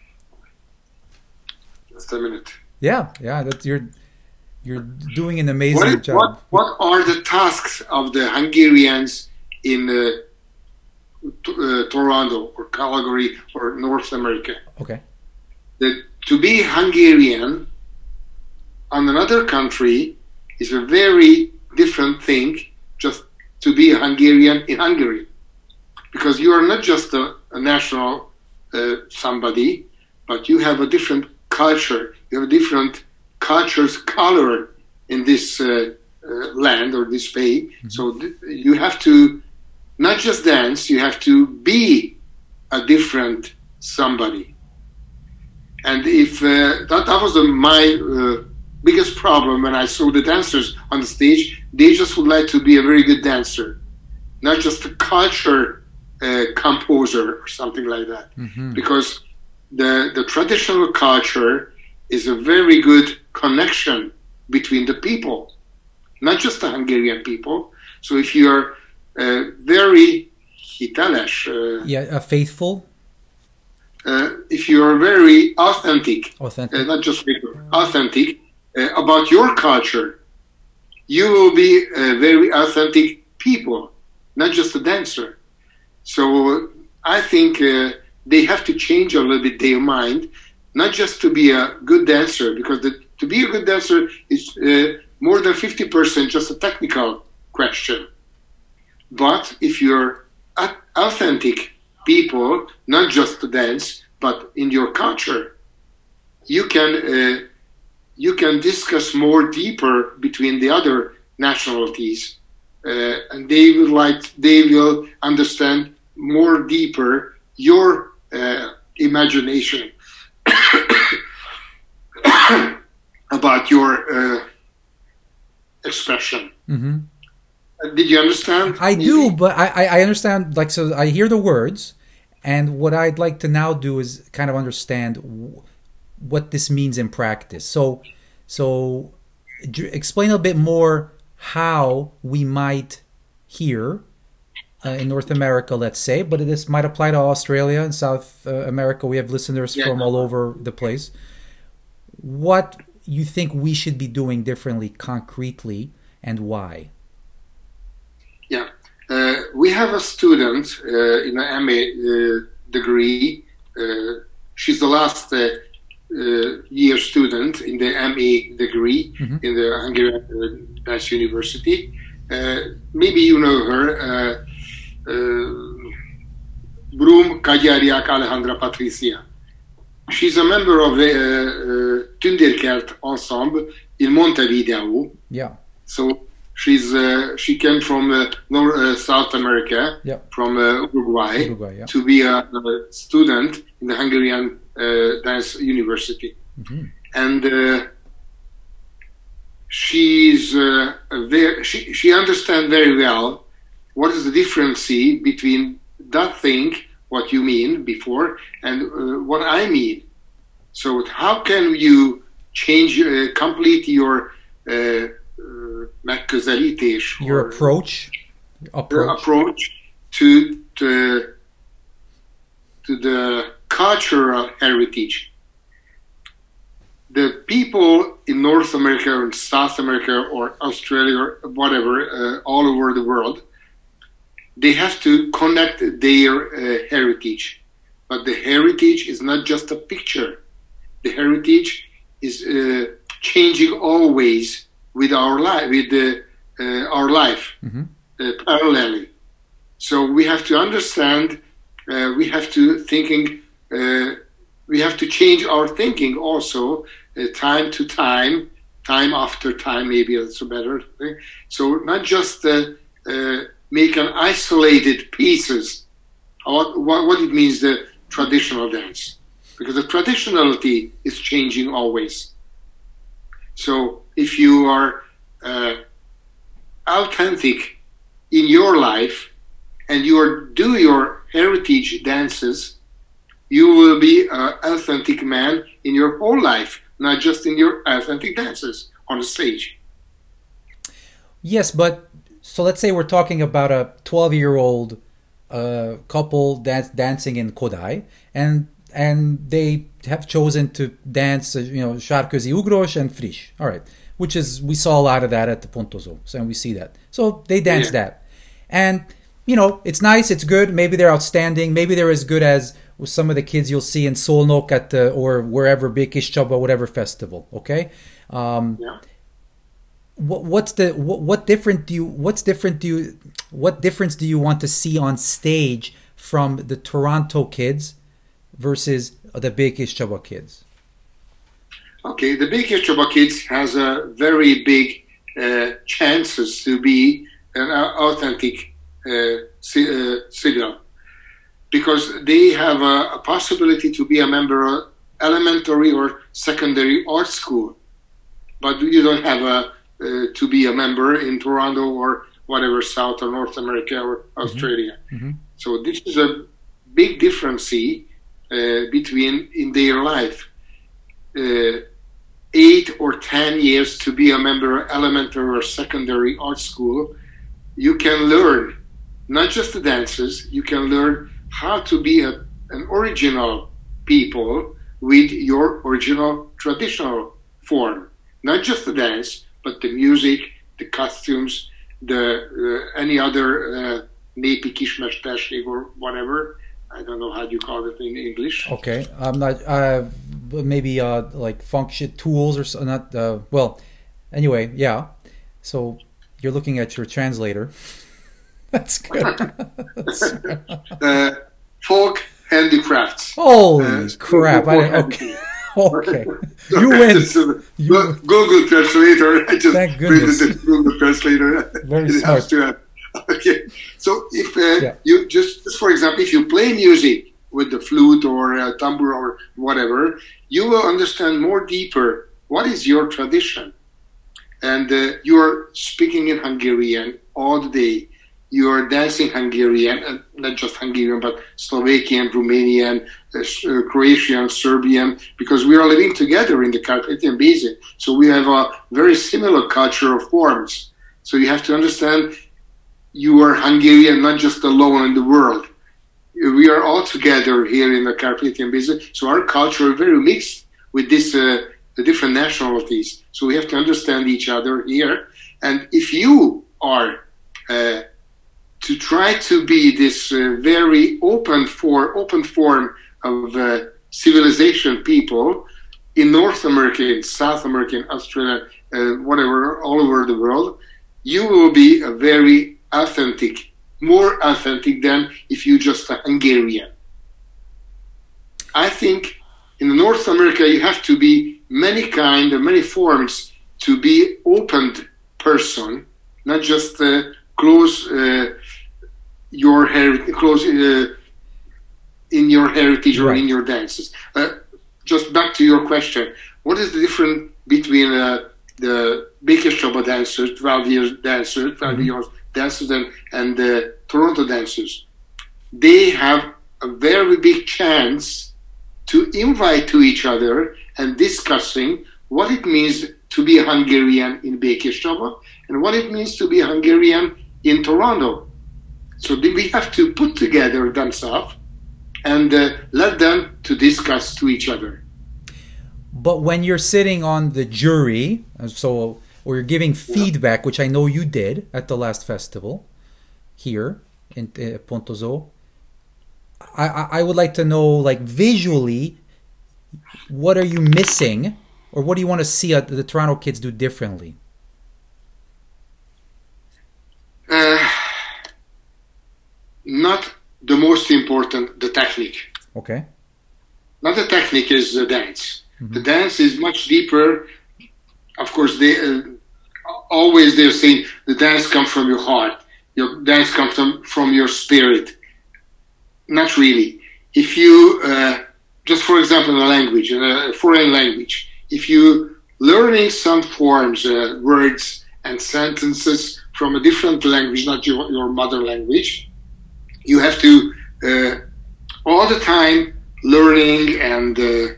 just a minute. Yeah, yeah, that's you're you're doing an amazing what is, job. What, what are the tasks of the Hungarians in uh, t- uh, Toronto or Calgary or North America? Okay. That to be Hungarian on another country is a very different thing just to be a Hungarian in Hungary, because you are not just a, a national uh, somebody, but you have a different culture. You have a different culture's color in this uh, uh, land or this bay. Mm-hmm. So th- you have to not just dance, you have to be a different somebody. And if uh, that, that was the, my uh, biggest problem when I saw the dancers on the stage, they just would like to be a very good dancer, not just a culture uh, composer or something like that. Mm-hmm. Because the the traditional culture is a very good connection between the people, not just the Hungarian people. So if you're uh, very hiteles, uh, yeah, uh, faithful, uh, if you're very authentic, authentic. Uh, not just faithful, authentic uh, about your culture, you will be a very authentic people, not just a dancer. So I think uh, they have to change a little bit their mind, not just to be a good dancer, because the, to be a good dancer is uh, more than fifty percent just a technical question. But if you're authentic people, not just to dance, but in your culture, you can uh, you can discuss more deeper between the other nationalities, uh, and they will like they will understand more deeper your uh, imagination about your uh, expression. Mm-hmm. Did you understand? I do, but I, I understand. Like, so I hear the words, and what I'd like to now do is kind of understand w- what this means in practice. So, so d- explain a bit more how we might hear uh, in North America, let's say, but this might apply to Australia and South uh, America. We have listeners yeah. from all over the place. What you think we should be doing differently, concretely, and why? Yeah, uh, we have a student uh, in an M A uh, degree. Uh, she's the last uh, uh, year student in the M A degree mm-hmm. in the Hungarian Dance University. Uh, maybe you know her, uh, uh, Brum Kagyariak Alejandra Patricia. She's a member of the uh, uh, Tündérkert ensemble in Montevideo. Yeah. So she's uh, she came from uh, North, uh, South America, yep. from uh, Uruguay, Uruguay yeah. to be a, a student in the Hungarian uh, Dance University, mm-hmm. and uh, she's uh, very, she she understands very well what is the difference between that thing what you mean before and uh, what I mean. So how can you change uh, complete your uh, megközelítés, your approach, approach, your approach to, to to the cultural heritage. The people in North America or South America or Australia or whatever, uh, all over the world, they have to connect their uh, heritage. But the heritage is not just a picture. The heritage is uh, changing always with our life, with the, uh, our life, mm-hmm. uh, parallelly. So we have to understand. Uh, we have to thinking. Uh, we have to change our thinking also, uh, time to time, time after time. Maybe that's a better thing. So not just uh, uh, make an isolated pieces. What, what what it means the traditional dance, because the traditionality is changing always. So if you are uh, authentic in your life and you are do your heritage dances, you will be an authentic man in your whole life, not just in your authentic dances on the stage. Yes, but so let's say we're talking about a twelve-year-old uh, couple that's dancing in Kodai, and and they have chosen to dance, you know, Sárközi Ugros and Friss. All right, which is, we saw a lot of that at the Pontozó, so, and we see that. So they dance yeah. that. And, you know, it's nice, it's good. Maybe they're outstanding. Maybe they're as good as some of the kids you'll see in Szolnok at the, or wherever, Békés Csaba, whatever festival, okay? Um, yeah. What, what's the, what, what different do you, what's different do you, what difference do you want to see on stage from the Toronto kids versus the Békés Csaba kids? Okay, the Békés Csaba kids has a very big uh, chances to be an authentic uh, singer, because they have a, a possibility to be a member of elementary or secondary art school, but you don't have a uh, to be a member in Toronto or whatever, South or North America or Australia. Mm-hmm. So this is a big difference uh, between in their life. Uh, eight or ten years to be a member of elementary or secondary art school, you can learn not just the dances, you can learn how to be a, an original people with your original traditional form. Not just the dance, but the music, the costumes, the uh, any other uh, népi kismesterség or whatever, I don't know how you call it in English. Okay, I'm not. Uh, maybe uh, like function tools or so, not. Uh, well, anyway, yeah. So you're looking at your translator. That's good. uh, folk handicrafts. Holy uh, crap! I didn't, okay. Okay, you win. You, Google Translator. I just thank goodness. the Google Translator. Very smart. To, uh, okay, so if uh, yeah. you just, just for example, if you play music with the flute or uh, tambour or whatever, you will understand more deeper what is your tradition, and uh, you are speaking in Hungarian all the day. You are dancing Hungarian, uh, not just Hungarian, but Slovakian, Romanian, uh, uh, Croatian, Serbian, because we are living together in the Carpathian Basin. So we have a very similar cultural forms. So you have to understand you are Hungarian, not just alone in the world. We are all together here in the Carpathian Basin. So our culture is very mixed with this, uh, the different nationalities. So we have to understand each other here. And if you are uh, to try to be this uh, very open for open form of uh, civilization people in North America, in South America, in Australia, uh, whatever, all over the world, you will be a very authentic, more authentic than if you just a Hungarian. I think in North America you have to be many kind of many forms to be open person, not just uh, close uh, your heritage, close uh, in your heritage or right. in your dances. Uh, just back to your question, what is the difference between uh, the Békéscsaba dancers, twelve years dancers, twelve mm-hmm. years dancers, and, and the Toronto dancers? They have a very big chance to invite to each other and discussing what it means to be a Hungarian in Békéscsaba and what it means to be a Hungarian in Toronto. So we have to put together themselves and uh, let them to discuss to each other. But when you're sitting on the jury, so or you're giving feedback, yeah. which I know you did at the last festival here in uh, Pontozo, I, I would like to know, like visually, what are you missing, or what do you want to see uh, the Toronto kids do differently? Uh, not the most important, the technique. Okay. Not the technique is the dance. Mm-hmm. The dance is much deeper. Of course, they uh, always they're saying the dance comes from your heart. Your dance comes from, from your spirit. Not really. If you, uh, just for example, in a language, in a foreign language, if you learning some forms, uh, words and sentences from a different language, not your, your mother language, you have to uh, all the time learning and uh,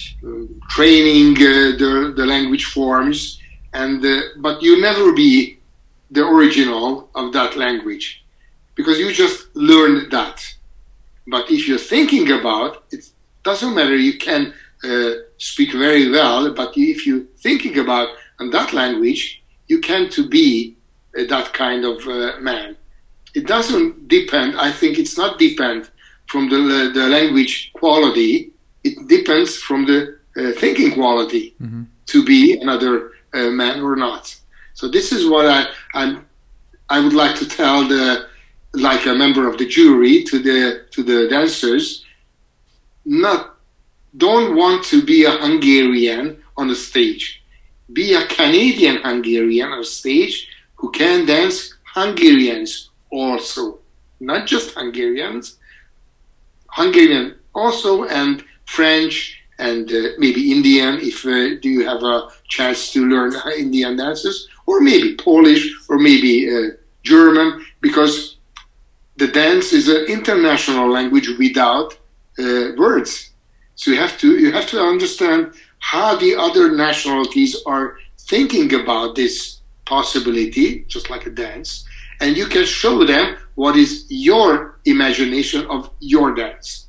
training uh, the, the language forms, and uh, but you never be the original of that language because you just learn that. But if you're thinking about it, doesn't matter. You can uh, speak very well, but if you're thinking about in that language, you can to be uh, that kind of uh, man. It doesn't depend. I think it's not depend from the the language quality. It depends from the uh, thinking quality mm-hmm. to be another uh, man or not. So this is what I I'm, I would like to tell the like a member of the jury to the to the dancers. Not don't want to be a Hungarian on the stage. Be a Canadian Hungarian on stage who can dance Hungarians also, not just Hungarians, Hungarian also, and French and uh, maybe Indian if uh, do you have a chance to learn Indian dances, or maybe Polish, or maybe uh, German, because the dance is an international language without uh, words. So you have to you have to understand how the other nationalities are thinking about this possibility, just like a dance, and you can show them what is your imagination of your dance.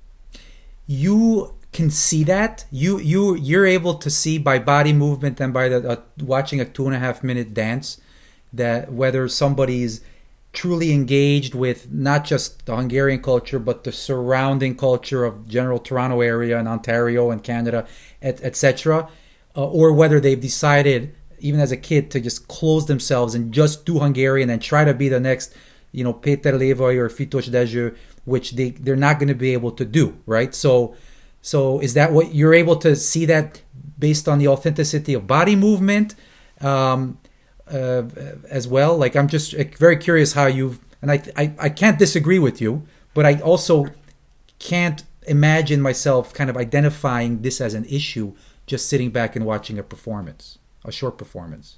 You can see that you you you're able to see by body movement and by the, uh, watching a two and a half minute dance that whether somebody's truly engaged with not just the Hungarian culture, but the surrounding culture of general Toronto area and Ontario and Canada, et cetera, uh, or whether they've decided, even as a kid, to just close themselves and just do Hungarian and try to be the next, you know, Péter Lévai or Fitos Dezső, which they, they're not going to be able to do, right? So, so is that what you're able to see, that based on the authenticity of body movement, um, uh, as well? Like, I'm just very curious how you've, and I, I, I can't disagree with you, but I also can't imagine myself kind of identifying this as an issue just sitting back and watching a performance, a short performance.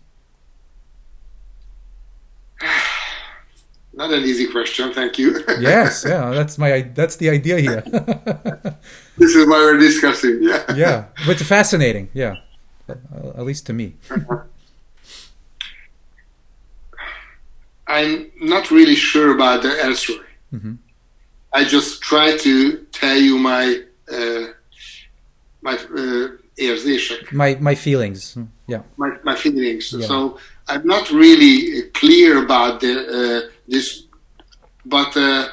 Not an easy question, thank you. Yes, yeah, that's my that's the idea here. This is why we're discussing. Yeah, yeah, but it's fascinating. Yeah, at least to me. I'm not really sure about the answer. Mm-hmm. I just try to tell you my uh, my uh, érzések. My my feelings. Yeah. My my feelings. Yeah. So I'm not really clear about the, uh, this, but uh,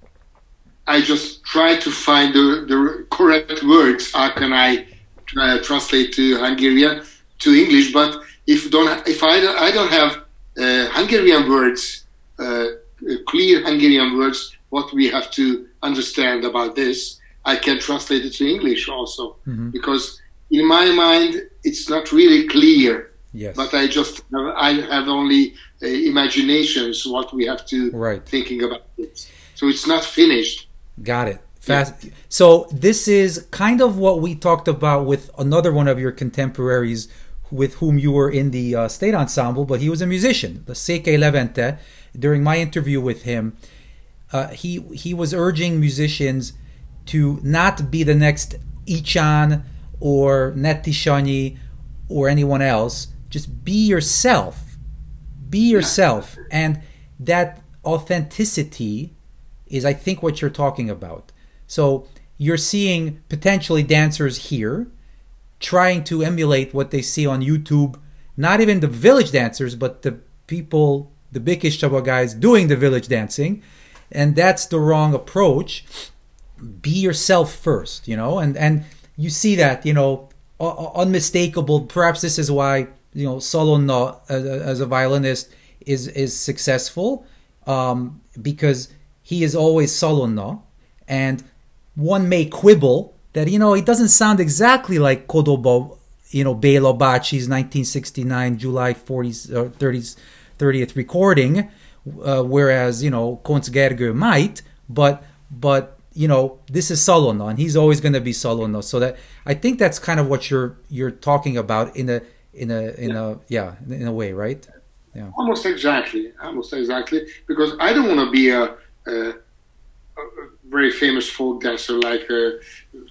I just try to find the, the correct words. How can I uh, translate to Hungarian to English? But if don't if I don't, I don't have uh, Hungarian words, uh, clear Hungarian words, what we have to understand about this, I can translate it to English also, mm-hmm. because in my mind it's not really clear. Yes. But I just I have only uh, imaginations what we have to right. thinking about it. So it's not finished. Got it. Fast. Yeah. So this is kind of what we talked about with another one of your contemporaries, with whom you were in the uh, state ensemble, but he was a musician, the Székely Levente. During my interview with him, uh, he he was urging musicians to not be the next Ichan or Netti Sanyi or anyone else. Just be yourself. Be yourself. And that authenticity is, I think, what you're talking about. So you're seeing potentially dancers here trying to emulate what they see on YouTube, not even the village dancers, but the people, the Békés Csaba guys doing the village dancing. And that's the wrong approach. Be yourself first, you know, and, and you see that, you know, unmistakable. Perhaps this is why, you know, Szalonna as, as a violinist is is successful, um, because he is always Szalonna, and one may quibble that, you know, he doesn't sound exactly like Kodoba, you know, Béla bácsi's nineteen sixty-nine July fortieth or thirtieth, thirtieth recording, uh, whereas, you know, Koncz Gergő might, but but. You know, this is Szalonna, and he's always going to be Szalonna. So that, I think that's kind of what you're you're talking about in a in a in yeah. a yeah in a way, right? Yeah. Almost exactly, almost exactly. Because I don't want to be a, a, a very famous folk dancer like uh,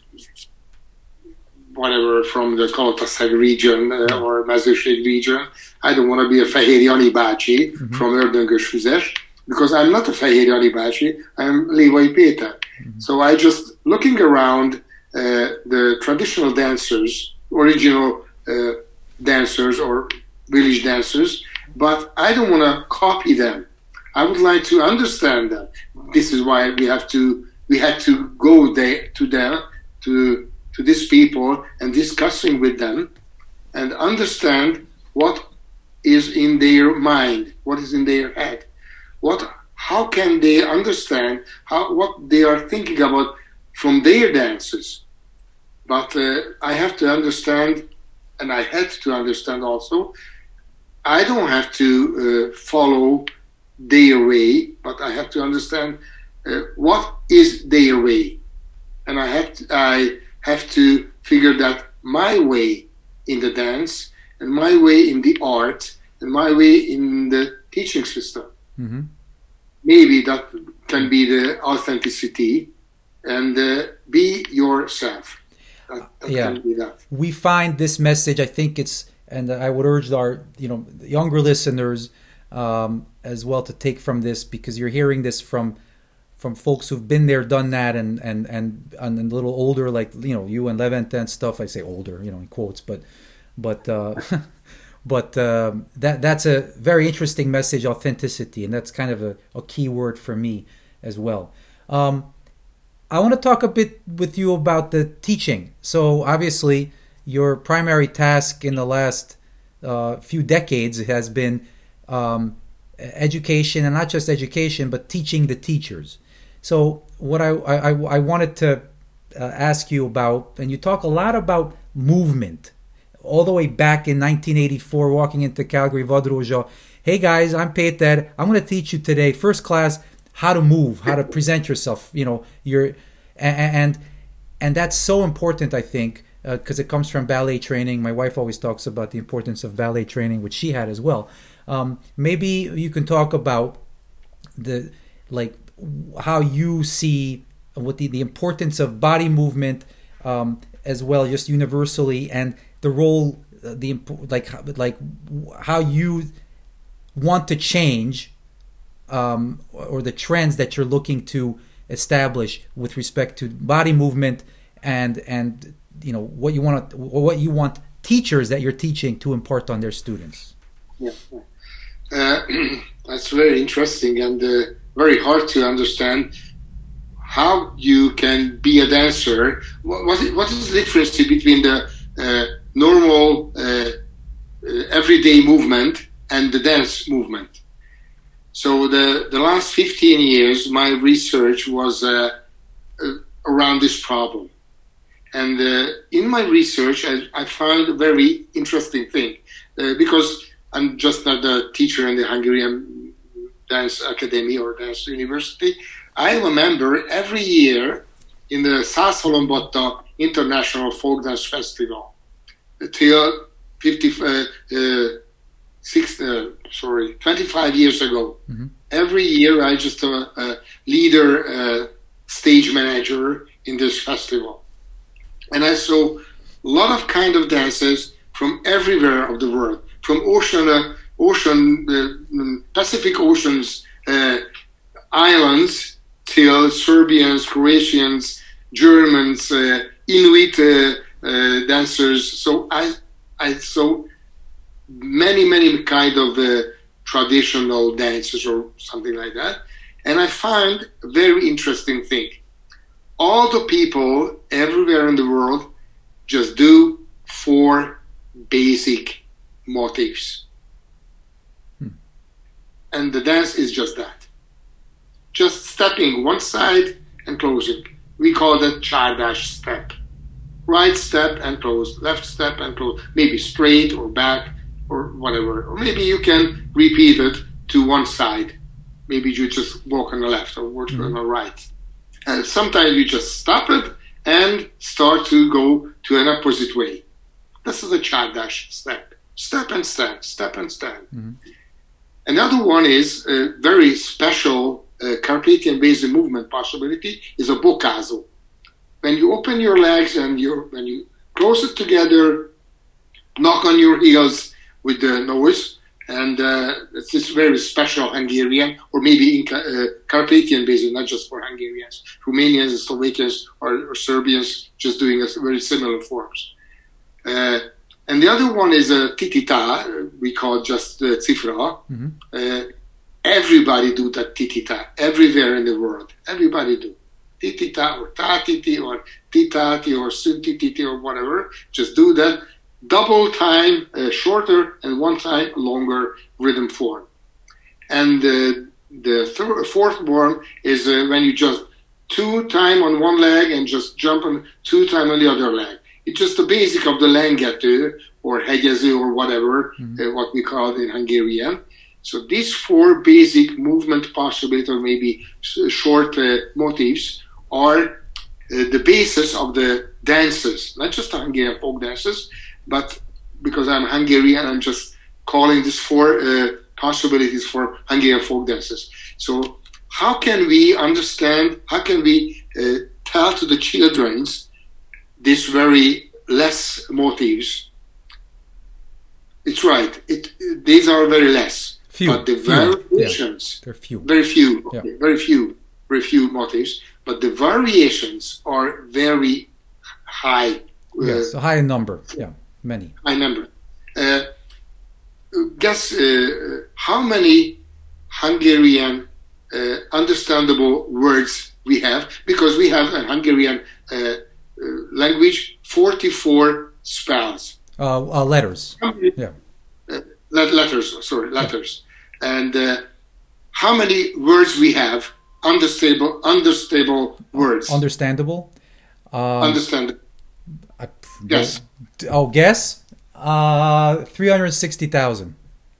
whatever from the Kalataszeg region uh, or Mezőség region. I don't want to be a Fehér Jani bácsi mm-hmm. from Ördöngös Füzes, because I'm not a Fehér Jani bácsi. I'm Lévai Péter. Mm-hmm. So I just looking around uh, the traditional dancers, original uh, dancers or village dancers, but I don't want to copy them. I would like to understand them. This is why we have to we had to go there to them to to these people and discussing with them and understand what is in their mind, what is in their head, what. How can they understand how what they are thinking about from their dances? But uh, I have to understand, and I had to understand also, I don't have to uh, follow their way, but I have to understand uh, what is their way. And I have to, I have to figure that my way in the dance, and my way in the art, and my way in the teaching system. Mm-hmm. Maybe that can be the authenticity, and uh, be yourself. That, that yeah. can be that. We find this message, I think it's, and I would urge our, you know, younger listeners um, as well to take from this, because you're hearing this from from folks who've been there, done that, and and and, and a little older, like, you know, you and Levente and stuff. I say older, you know, in quotes, but but uh, but um, that that's a very interesting message, authenticity, and that's kind of a, a key word for me as well. Um, I want to talk a bit with you about the teaching. So obviously, your primary task in the last uh, few decades has been um, education, and not just education, but teaching the teachers. So what I I, I wanted to uh, ask you about, and you talk a lot about movement, all the way back in nineteen eighty-four, walking into Calgary Vodroja. Hey guys, I'm Peter. I'm going to teach you today, first class, how to move, how to present yourself. You know, your and and that's so important, I think, because uh, it comes from ballet training. My wife always talks about the importance of ballet training, which she had as well. Um, maybe you can talk about the like how you see what the, the importance of body movement um, as well, just universally, and the role, the like like how you want to change um, or the trends that you're looking to establish with respect to body movement and and you know what you want to, what you want teachers that you're teaching to impart on their students. Yeah, uh, that's very interesting and uh, very hard to understand how you can be a dancer. What, what, is, what is the difference between the uh, normal uh, uh, everyday movement and the dance movement? So the, the last fifteen years, my research was uh, uh, around this problem. And uh, in my research, I, I found a very interesting thing uh, because I'm just not a teacher in the Hungarian Dance Academy or Dance University. I remember every year in the Szászhalombatta International Folk Dance Festival till fifty, uh, uh, six, uh, sorry, twenty-five years ago. Mm-hmm. Every year I just a, a leader, uh, stage manager in this festival. And I saw a lot of kind of dances from everywhere of the world, from ocean, uh, ocean, uh, Pacific Ocean's uh, islands till Serbians, Croatians, Germans, uh, Inuit uh, uh, dancers. So I, I saw many, many kind of uh, traditional dances or something like that. And I find a very interesting thing. All the people everywhere in the world just do four basic motifs. Hmm. And the dance is just that. Just stepping one side and closing. We call that Csárdas step. Right step and close, left step and close. Maybe straight or back or whatever. Or maybe you can repeat it to one side. Maybe you just walk on the left or walk hmm. on the right. And sometimes you just stop it and start to go to an opposite way. This is a Csárdas step. Step and stand, step and stand. Mm-hmm. Another one is a very special uh, Carpathian-based movement possibility is a bokázo. When you open your legs and you when you close it together, knock on your heels with the nose, and uh, it's this very special Hungarian, or maybe in uh, Carpathian basis, not just for Hungarians. Romanians and Slovakians or, or Serbians just doing a very similar forms. Uh, and the other one is a titita, we call just uh, cifra. Mm-hmm. Uh, everybody do that titita, everywhere in the world. Everybody do. Titita or tatiti or titati or suntititi or whatever. Just do that. Double time, uh, shorter, and one time longer rhythm form. And uh, the third, fourth one is uh, when you just two time on one leg and just jump on two time on the other leg. It's just the basic of the lengető or hegyező or whatever, mm-hmm. uh, what we call it in Hungarian. So these four basic movement possibilities, or maybe short uh, motifs, are uh, the basis of the dances, not just the Hungarian folk dances, but because I'm Hungarian, I'm just calling these four uh, possibilities for Hungarian folk dances. So how can we understand, how can we uh, tell to the children these very less motifs? It's right, it, these are very less. Few, but the few, variations, yeah, they're few. very few, okay, yeah. very few, very few motifs, but the variations are very high. Yes, uh, a high number, yeah. Many. I remember. Uh, guess uh, how many Hungarian uh, understandable words we have, because we have a Hungarian uh, uh, language, forty-four spells. Uh, uh, letters. Yeah. Uh, letters, sorry, letters. Yeah. And uh, how many words we have, understable, understable words. Understandable? Um, Understandable. I, Yes. Oh, guess? Uh, three hundred sixty thousand.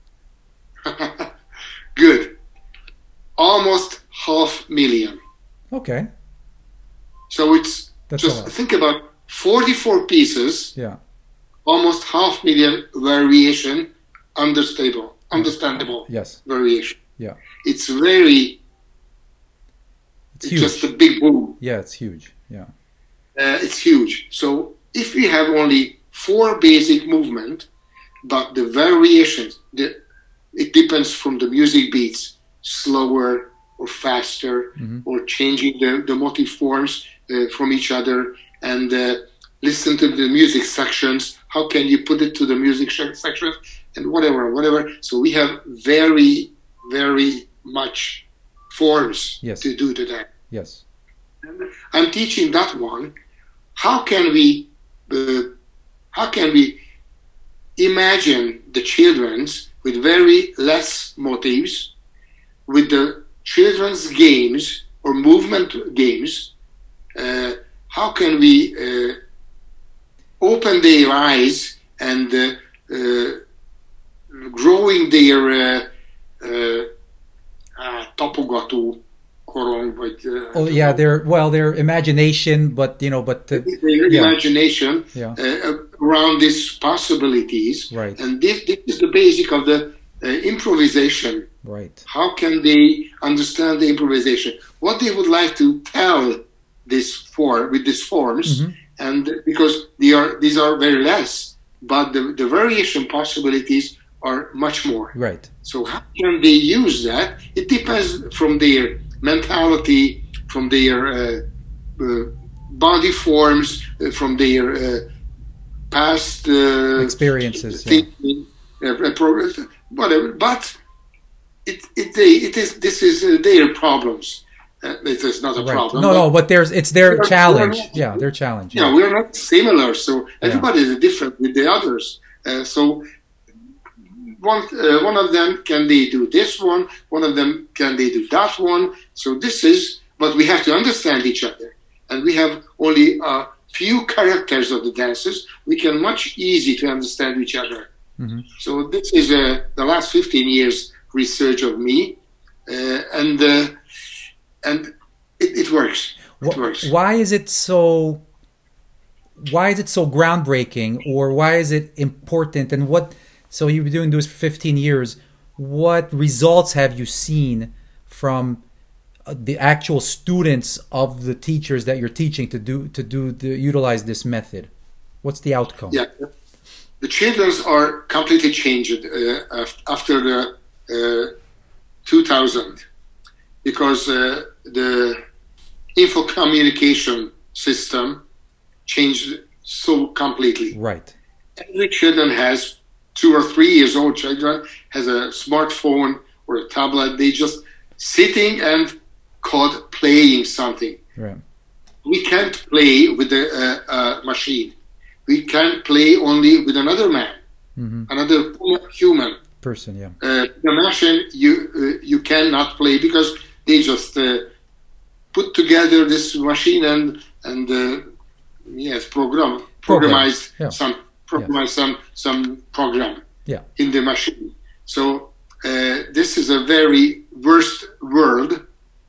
Good. Almost half million. Okay. So it's That's a just lot. think about forty-four pieces, Yeah. almost half million variation, understandable, understandable Yes. variation. Yeah. It's very, It's it's huge. just a big boom. Yeah, it's huge. Yeah. Uh, it's huge. So if we have only four basic movement, but the variations, the, it depends from the music beats, slower or faster, Mhm. or changing the, the motif forms uh, from each other, and uh, listen to the music sections. How can you put it to the music sections, and whatever, whatever. So we have very, very much forms Yes. to do to that. Yes. I'm teaching that one. How can we, uh, how can we imagine the children's with very less motives, with the children's games or movement games? Uh, how can we uh, open their eyes and uh, uh, growing their uh, uh, uh, tapogató korong, vagy, uh, Oh yeah, their well, their imagination, but you know, but uh, their yeah. imagination Yeah. uh, around these possibilities. Right. And this, this is the basic of the uh, improvisation. Right. How can they understand the improvisation? What they would like to tell this for with these forms, Mhm. and because they are these are very less, but the, the variation possibilities are much more. Right. So how can they use that? It depends from their mentality, from their uh, uh, body forms, uh, from their uh, past uh, Experiences, yeah. thinking, uh, progress, whatever. But it it they, it is this is uh, their problems. Uh, it is not a Right. problem. No, no, but there's it's their We're- challenge. we're not- Yeah, their challenge. Yeah, we are not similar, so everybody Yeah. is different with the others. Uh, so one uh, one of them can they do this one, one of them can they do that one. So this is, but we have to understand each other, and we have only a few characters of the dances. We can much easy to understand each other. Mhm. So this is uh, the last fifteen years research of me, uh, and uh, and it, it works. It Wh- works. Why is it so? Why is it so groundbreaking, or why is it important? And what? So you've been doing this for fifteen years. What results have you seen from uh, the actual students of the teachers that you're teaching to do to do to utilize this method? What's the outcome? Yeah, the childrens are completely changed uh, af- after the uh, two thousand, because uh, the info communication system changed so completely. Right. Every children has two or three years old children has a smartphone or a tablet. They just sitting and called playing something. Right. We can't play with the uh, uh, machine. We can play only with another man, hmm another human. Person. Yeah. Uh, the machine you uh, you cannot play because they just uh, put together this machine and and uh, yes, program Program, programized yeah. some programized some some program Yeah. in the machine. So uh, this is a very worst world.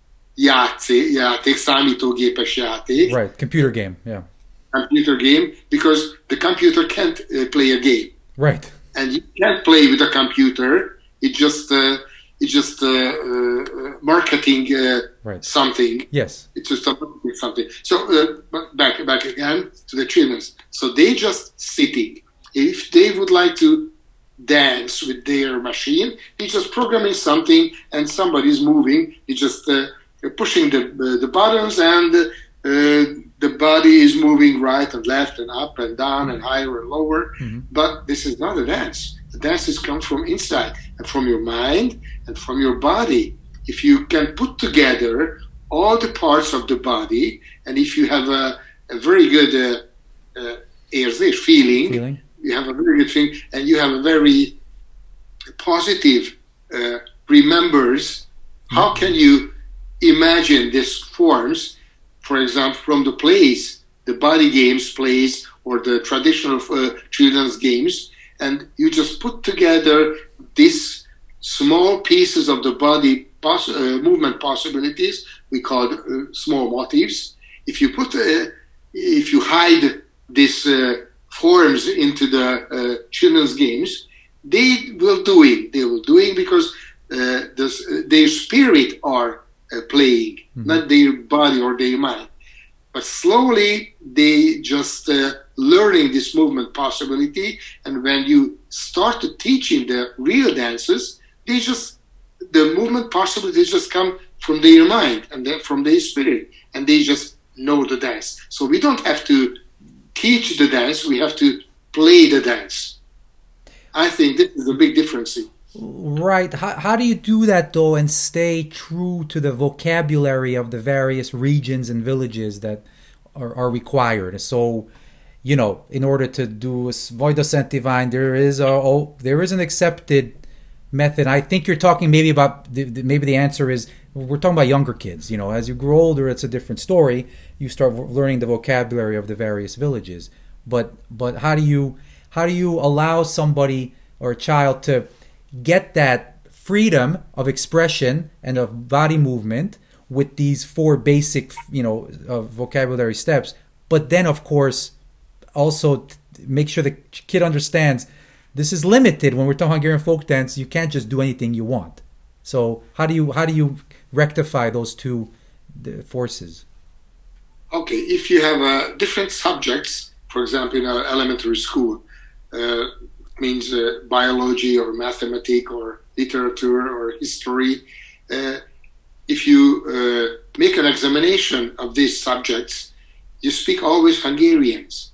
Játék, játék, számítógépes játék. Right. Computer game. Yeah. Computer game, because the computer can't uh, play a game, Right. and you can't play with a computer. It just uh, it's just uh, uh, marketing uh, Right. something. Yes. It's just a marketing something. So uh, but back back again to the children. So they just sitting. If they would like to dance with their machine, he's just programming something, and somebody's moving. He's just uh, pushing the uh, the buttons, and uh, the body is moving right and left and up and down and higher and lower. Mhm. But this is not a dance. The dances come from inside and from your mind and from your body. If you can put together all the parts of the body, and if you have a, a very good uh, uh, feeling, feeling, you have a very good thing, and you have a very positive uh, remembers, how can you imagine these forms, for example, from the plays, the body games plays, or the traditional uh, children's games, and you just put together these small pieces of the body poss- uh, movement possibilities, we call uh, small motifs. If you put, uh, if you hide these uh, forms into the uh, children's games, they will do it. They will do it because uh, this, uh, their spirit are uh, playing, mm-hmm. not their body or their mind. But slowly they just uh, learning this movement possibility, and when you start to teaching the real dances, they just the movement possibilities just come from their mind and then from their spirit, and they just know the dance. So we don't have to teach the dance; we have to play the dance. I think this is a big difference. Right. How, how do you do that, though, and stay true to the vocabulary of the various regions and villages that are, are required? So, you know, in order to do Vojda Sentivine, there is a oh, there is an accepted method. I think you're talking maybe about the, the, maybe the answer is we're talking about younger kids. You know, as you grow older, it's a different story. You start learning the vocabulary of the various villages. But but how do you how do you allow somebody or a child to get that freedom of expression and of body movement with these four basic, you know, uh, vocabulary steps, but then of course also make sure the kid understands this is limited. When we're talking Hungarian folk dance, you can't just do anything you want. So how do you how do you rectify those two forces? Okay, if you have uh, different subjects, for example, in an elementary school, uh, means uh, biology or mathematics or literature or history. Uh, if you uh, make an examination of these subjects, you speak always Hungarians.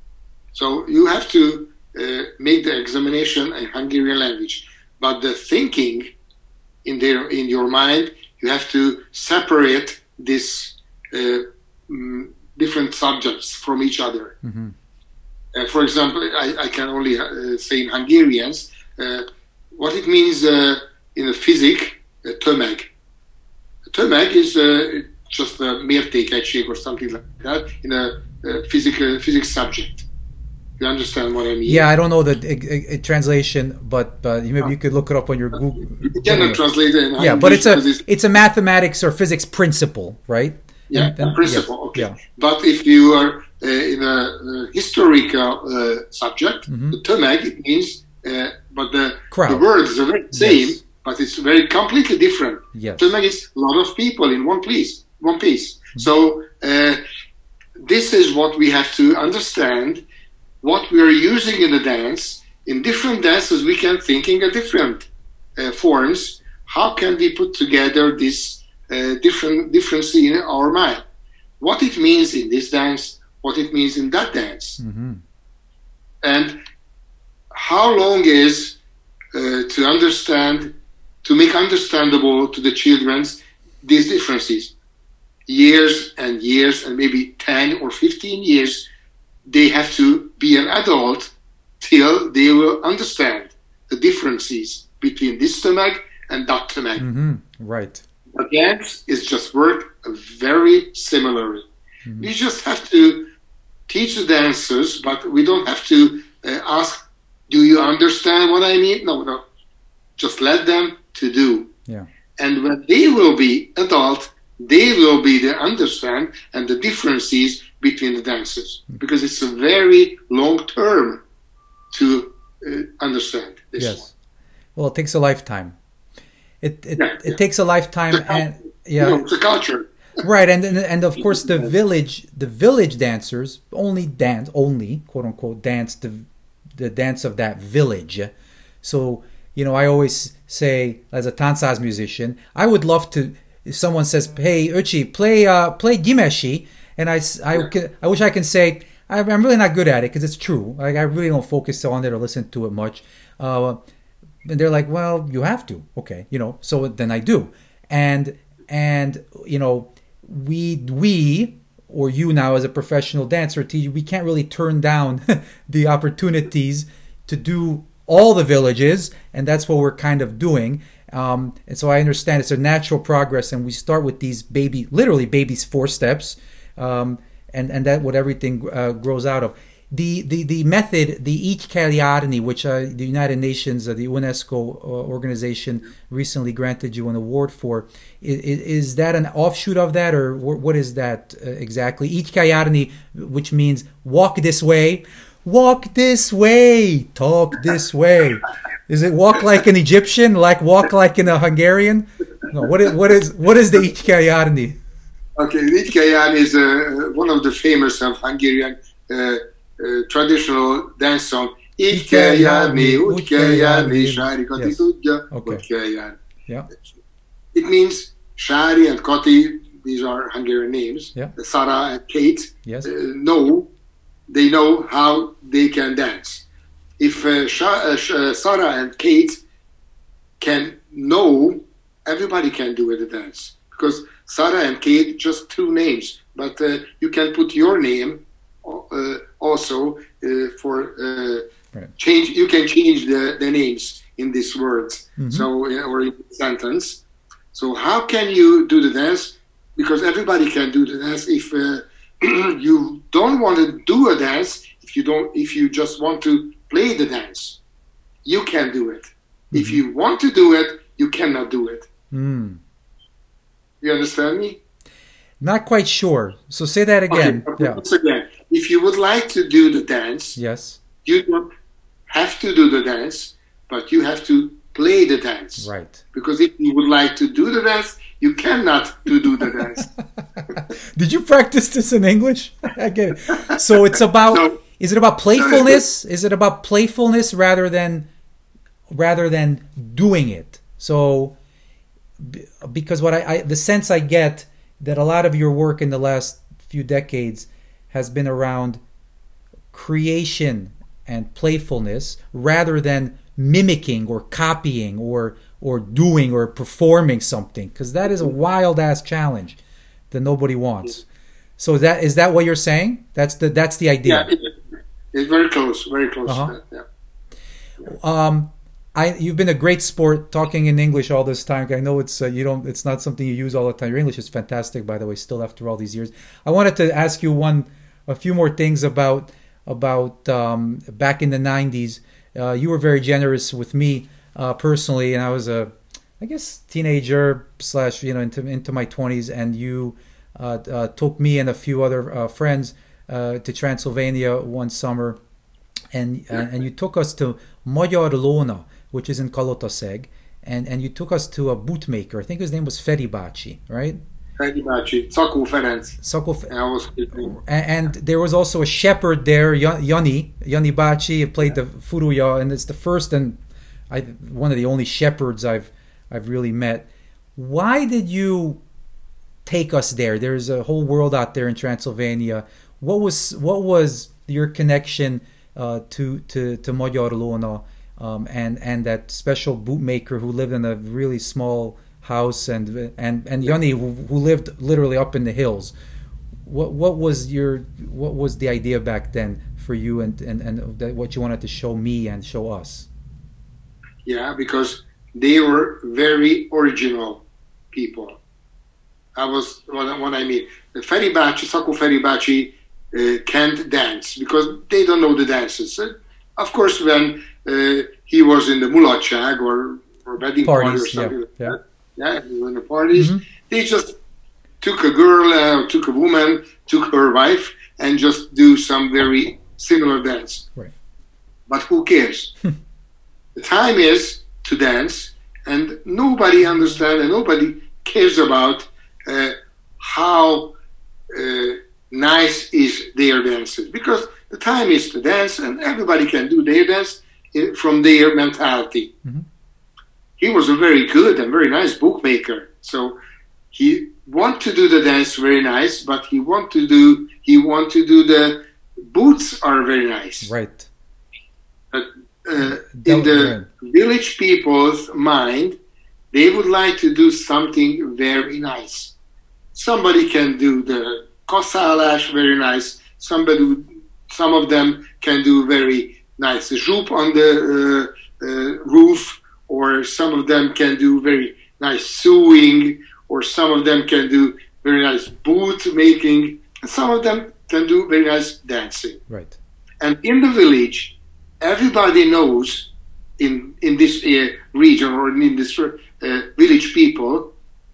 So you have to uh, make the examination in Hungarian language. But the thinking in their in your mind, you have to separate these uh, mm, different subjects from each other. Mm-hmm. Uh, for example, I, I can only uh, say in Hungarians uh, what it means uh, in a physics, uh, tömeg. Tömeg is uh, just a mértékegység or something like that in a uh, physical physics subject. You understand what I mean? Yeah, I don't know the uh, uh, translation, but uh, maybe you could look it up on your Google. You cannot translate it in Yeah, English, but it's a it's, it's a mathematics or physics principle, right? Yeah, and, and, a principle. Yeah, okay, yeah. But if you are uh, in a uh, historical uh, subject, mm-hmm. the tömeg it means, uh, but the Crowd. the words are the same, yes. but it's very completely different. Yes. Tömeg is a lot of people in one place, one piece. Mm-hmm. So uh, this is what we have to understand. What we are using in the dance, in different dances, we can think in a different uh, forms. How can we put together this uh, different difference in our mind? What it means in this dance, what it means in that dance, mm-hmm. and how long is uh, to understand, to make understandable to the children these differences. Years and years, and maybe ten or fifteen years. They have to be an adult till they will understand the differences between this tömeg and that tömeg. Mm-hmm. Right. The dance is just work very similarly. Mm-hmm. We just have to teach the dancers, but we don't have to uh, ask, do you understand what I mean? No, no. Just let them to do. Yeah. And when they will be adult, they will be the understand and the differences between the dances, because it's a very long term to uh, understand this yes. one. Well, it takes a lifetime. It it, yeah, it yeah. takes a lifetime, the, and yeah, you know, the culture. Right, and, and and of course the village the village dancers only dance only quote unquote dance the the dance of that village. So you know, I always say as a Táncház musician, I would love to. If someone says, "Hey, Öcsi, play uh, play Gyimesi," and I, I, yeah. I wish I can say I'm really not good at it because it's true. Like I really don't focus on it or listen to it much. Uh, and they're like, well, you have to. Okay, you know, so then I do. And, and you know, we, we, or you now as a professional dancer teacher, we can't really turn down the opportunities to do all the villages, and that's what we're kind of doing. Um, and so I understand it's a natural progress, and we start with these baby, literally baby's four steps, um, and and that what everything uh, grows out of. The the the method, the each Kalyarni, which uh, the United Nations, uh, the UNESCO uh, organization, recently granted you an award for, is, is that an offshoot of that, or what is that uh, exactly? Each Kalyarni, which means walk this way, walk this way, talk this way. Is it walk like an Egyptian, like walk like in a Hungarian? No. What is what is what is the each Kalyarni? Okay, the each Kalyarni is uh, one of the famous of Hungarian. Uh, Uh, traditional dance song. Így kell járni, úgy kell járni, Sári Kati tudja, úgy kell járni. Yeah. It means Sári and Kati, these are Hungarian names. Yeah. Sara and Kate yes. uh, know, they know how they can dance. If uh, Sha- uh, Sara and Kate can know, everybody can do the dance. Because Sara and Kate, just two names. But uh, you can put your name Uh, also uh, for uh, right. change. You can change the, the names in these words, mm-hmm. so uh, or in the sentence. So how can you do the dance? Because everybody can do the dance. If uh, you don't want to do a dance, if you don't, if you just want to play the dance, you can do it. Mm-hmm. If you want to do it, you cannot do it. Mm. You understand me? Not quite sure. So say that again. Okay, yeah. Once again, if you would like to do the dance, yes, you don't have to do the dance, but you have to play the dance. Right. Because if you would like to do the dance, you cannot to do the dance. Did you practice this in English? I get it. So it's about. No. Is it about playfulness? Is it about playfulness rather than rather than doing it? So because what I, I the sense I get that a lot of your work in the last few decades has been around creation and playfulness rather than mimicking or copying or or doing or performing something, because that is a wild ass challenge that nobody wants. So that is that what you're saying? That's the that's the idea. Yeah, it's very close, very close. Uh-huh. To that, yeah. Yeah. Um, I you've been a great sport talking in English all this time. I know it's uh, you don't it's not something you use all the time. Your English is fantastic, by the way, still after all these years. I wanted to ask you one a few more things about about um, back in the nineties. Uh, you were very generous with me uh, personally, and I was a I guess teenager slash you know into into my twenties, and you uh, uh, took me and a few other uh, friends uh, to Transylvania one summer, and uh, and you took us to Magyar Lóna, which is in Kalotaszeg, and, and you took us to a bootmaker. I think his name was Feri bácsi, right? Feri bácsi, Szakó Ferenc. Szakó Ferenc. And there was also a shepherd there, Yanni, Yanni bácsi, played the furuya, and it's the first and I, one of the only shepherds I've I've really met. Why did you take us there? There's a whole world out there in Transylvania. What was what was your connection uh, to to to Magyar Lóna? Um, and and that special bootmaker who lived in a really small house, and and and Yanni who, who lived literally up in the hills. What what was your what was the idea back then for you, and and and that what you wanted to show me and show us? Yeah, because they were very original people. I was what, what I mean. The Feri bácsi, Szakó Feri bácsi uh, can't dance because they don't know the dances. Uh, of course, when Uh, he was in the mulatság or, or wedding party or something yeah, like yeah. that. Yeah, in the parties. Mm-hmm. They just took a girl, uh, took a woman, took her wife, and just do some very similar dance. Right. But who cares? The time is to dance, and nobody understands and nobody cares about uh, how uh, nice is their dances, because the time is to dance, and everybody can do their dance from their mentality. Mm-hmm. He was a very good and very nice bookmaker. So he want to do the dance very nice, but he want to do he want to do the boots are very nice. Right. But uh, in the village people's mind, they would like to do something very nice. Somebody can do the koszállás very nice. Somebody, some of them can do very nice zsúp on the uh, uh, roof, or some of them can do very nice sewing, or some of them can do very nice boot making. Some of them can do very nice dancing. Right. And in the village, everybody knows in in this uh, region or in this uh, village people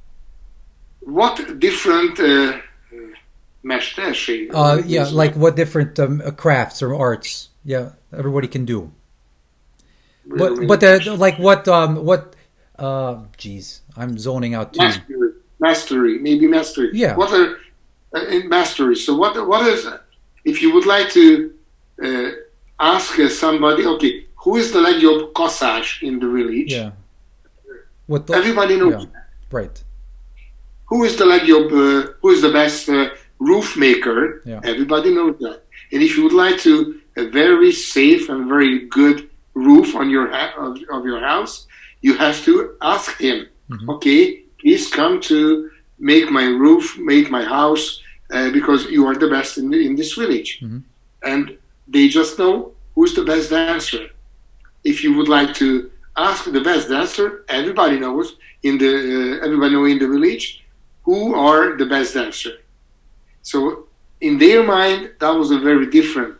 what different uh, mesterség. Uh, yeah, like what different um, crafts or arts. Yeah, everybody can do. But but uh, like what um what uh geez, I'm zoning out too. Mastery, mastery, maybe mastery. Yeah. What are uh, in mastery? So what what is if you would like to uh, ask uh, somebody? Okay, who is the legjobb koszás in the village? Yeah. What the, everybody knows. Yeah. Right. Who is the legjobb? Uh, who is the best uh, roof maker? Yeah. Everybody knows that. And if you would like to a very safe and very good roof on your ha- of, of your house, you have to ask him. Mm-hmm. Okay, please come to make my roof, make my house, uh, because you are the best in, in this village. Mm-hmm. And they just know who's the best dancer. If you would like to ask the best dancer, everybody knows in the uh, everybody know in the village who are the best dancer. So in their mind, that was a very different.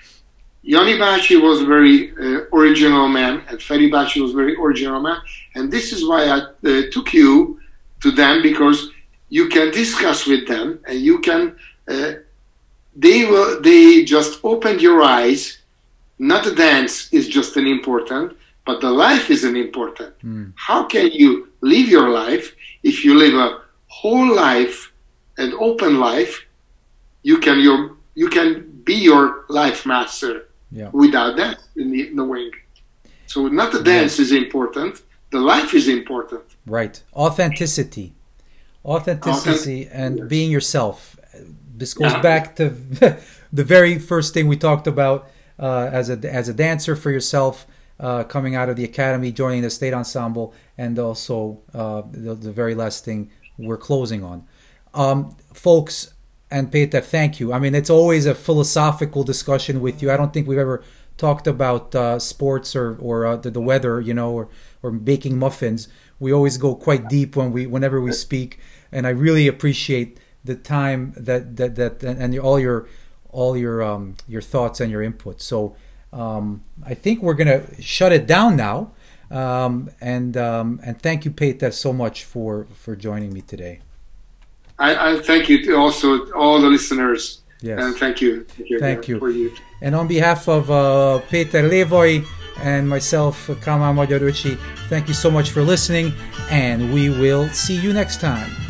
Jani bácsi was a very uh, original man, and Feri bácsi was a very original man, and this is why I uh, took you to them, because you can discuss with them, and you can. Uh, they will. They just opened your eyes. Not the dance is just an important, but the life is an important. Mm. How can you live your life if you live a whole life, an open life? You can your you can be your life master. Yeah. Without that, knowing. So not the dance yeah. is important, the life is important. Right. Authenticity. Authenticity Authentic- and yes. being yourself. This goes yeah. back to the very first thing we talked about uh, as a as a dancer for yourself, uh, coming out of the academy, joining the state ensemble, and also uh, the, the very last thing we're closing on. Um, folks, and Peter, thank you. I mean, it's always a philosophical discussion with you. I don't think we've ever talked about uh, sports or or uh, the, the weather, you know, or or baking muffins. We always go quite deep when we whenever we speak, and I really appreciate the time that that that and your, all your all your um your thoughts and your input. So um, I think we're gonna shut it down now. Um, and um, and thank you, Peter, so much for for joining me today. I, I thank you to also all the listeners. Yes. And thank you. Thank you. Thank you. For you. And on behalf of uh, Peter Lévai and myself, Kálmán Magyar Öcsi, thank you so much for listening, and we will see you next time.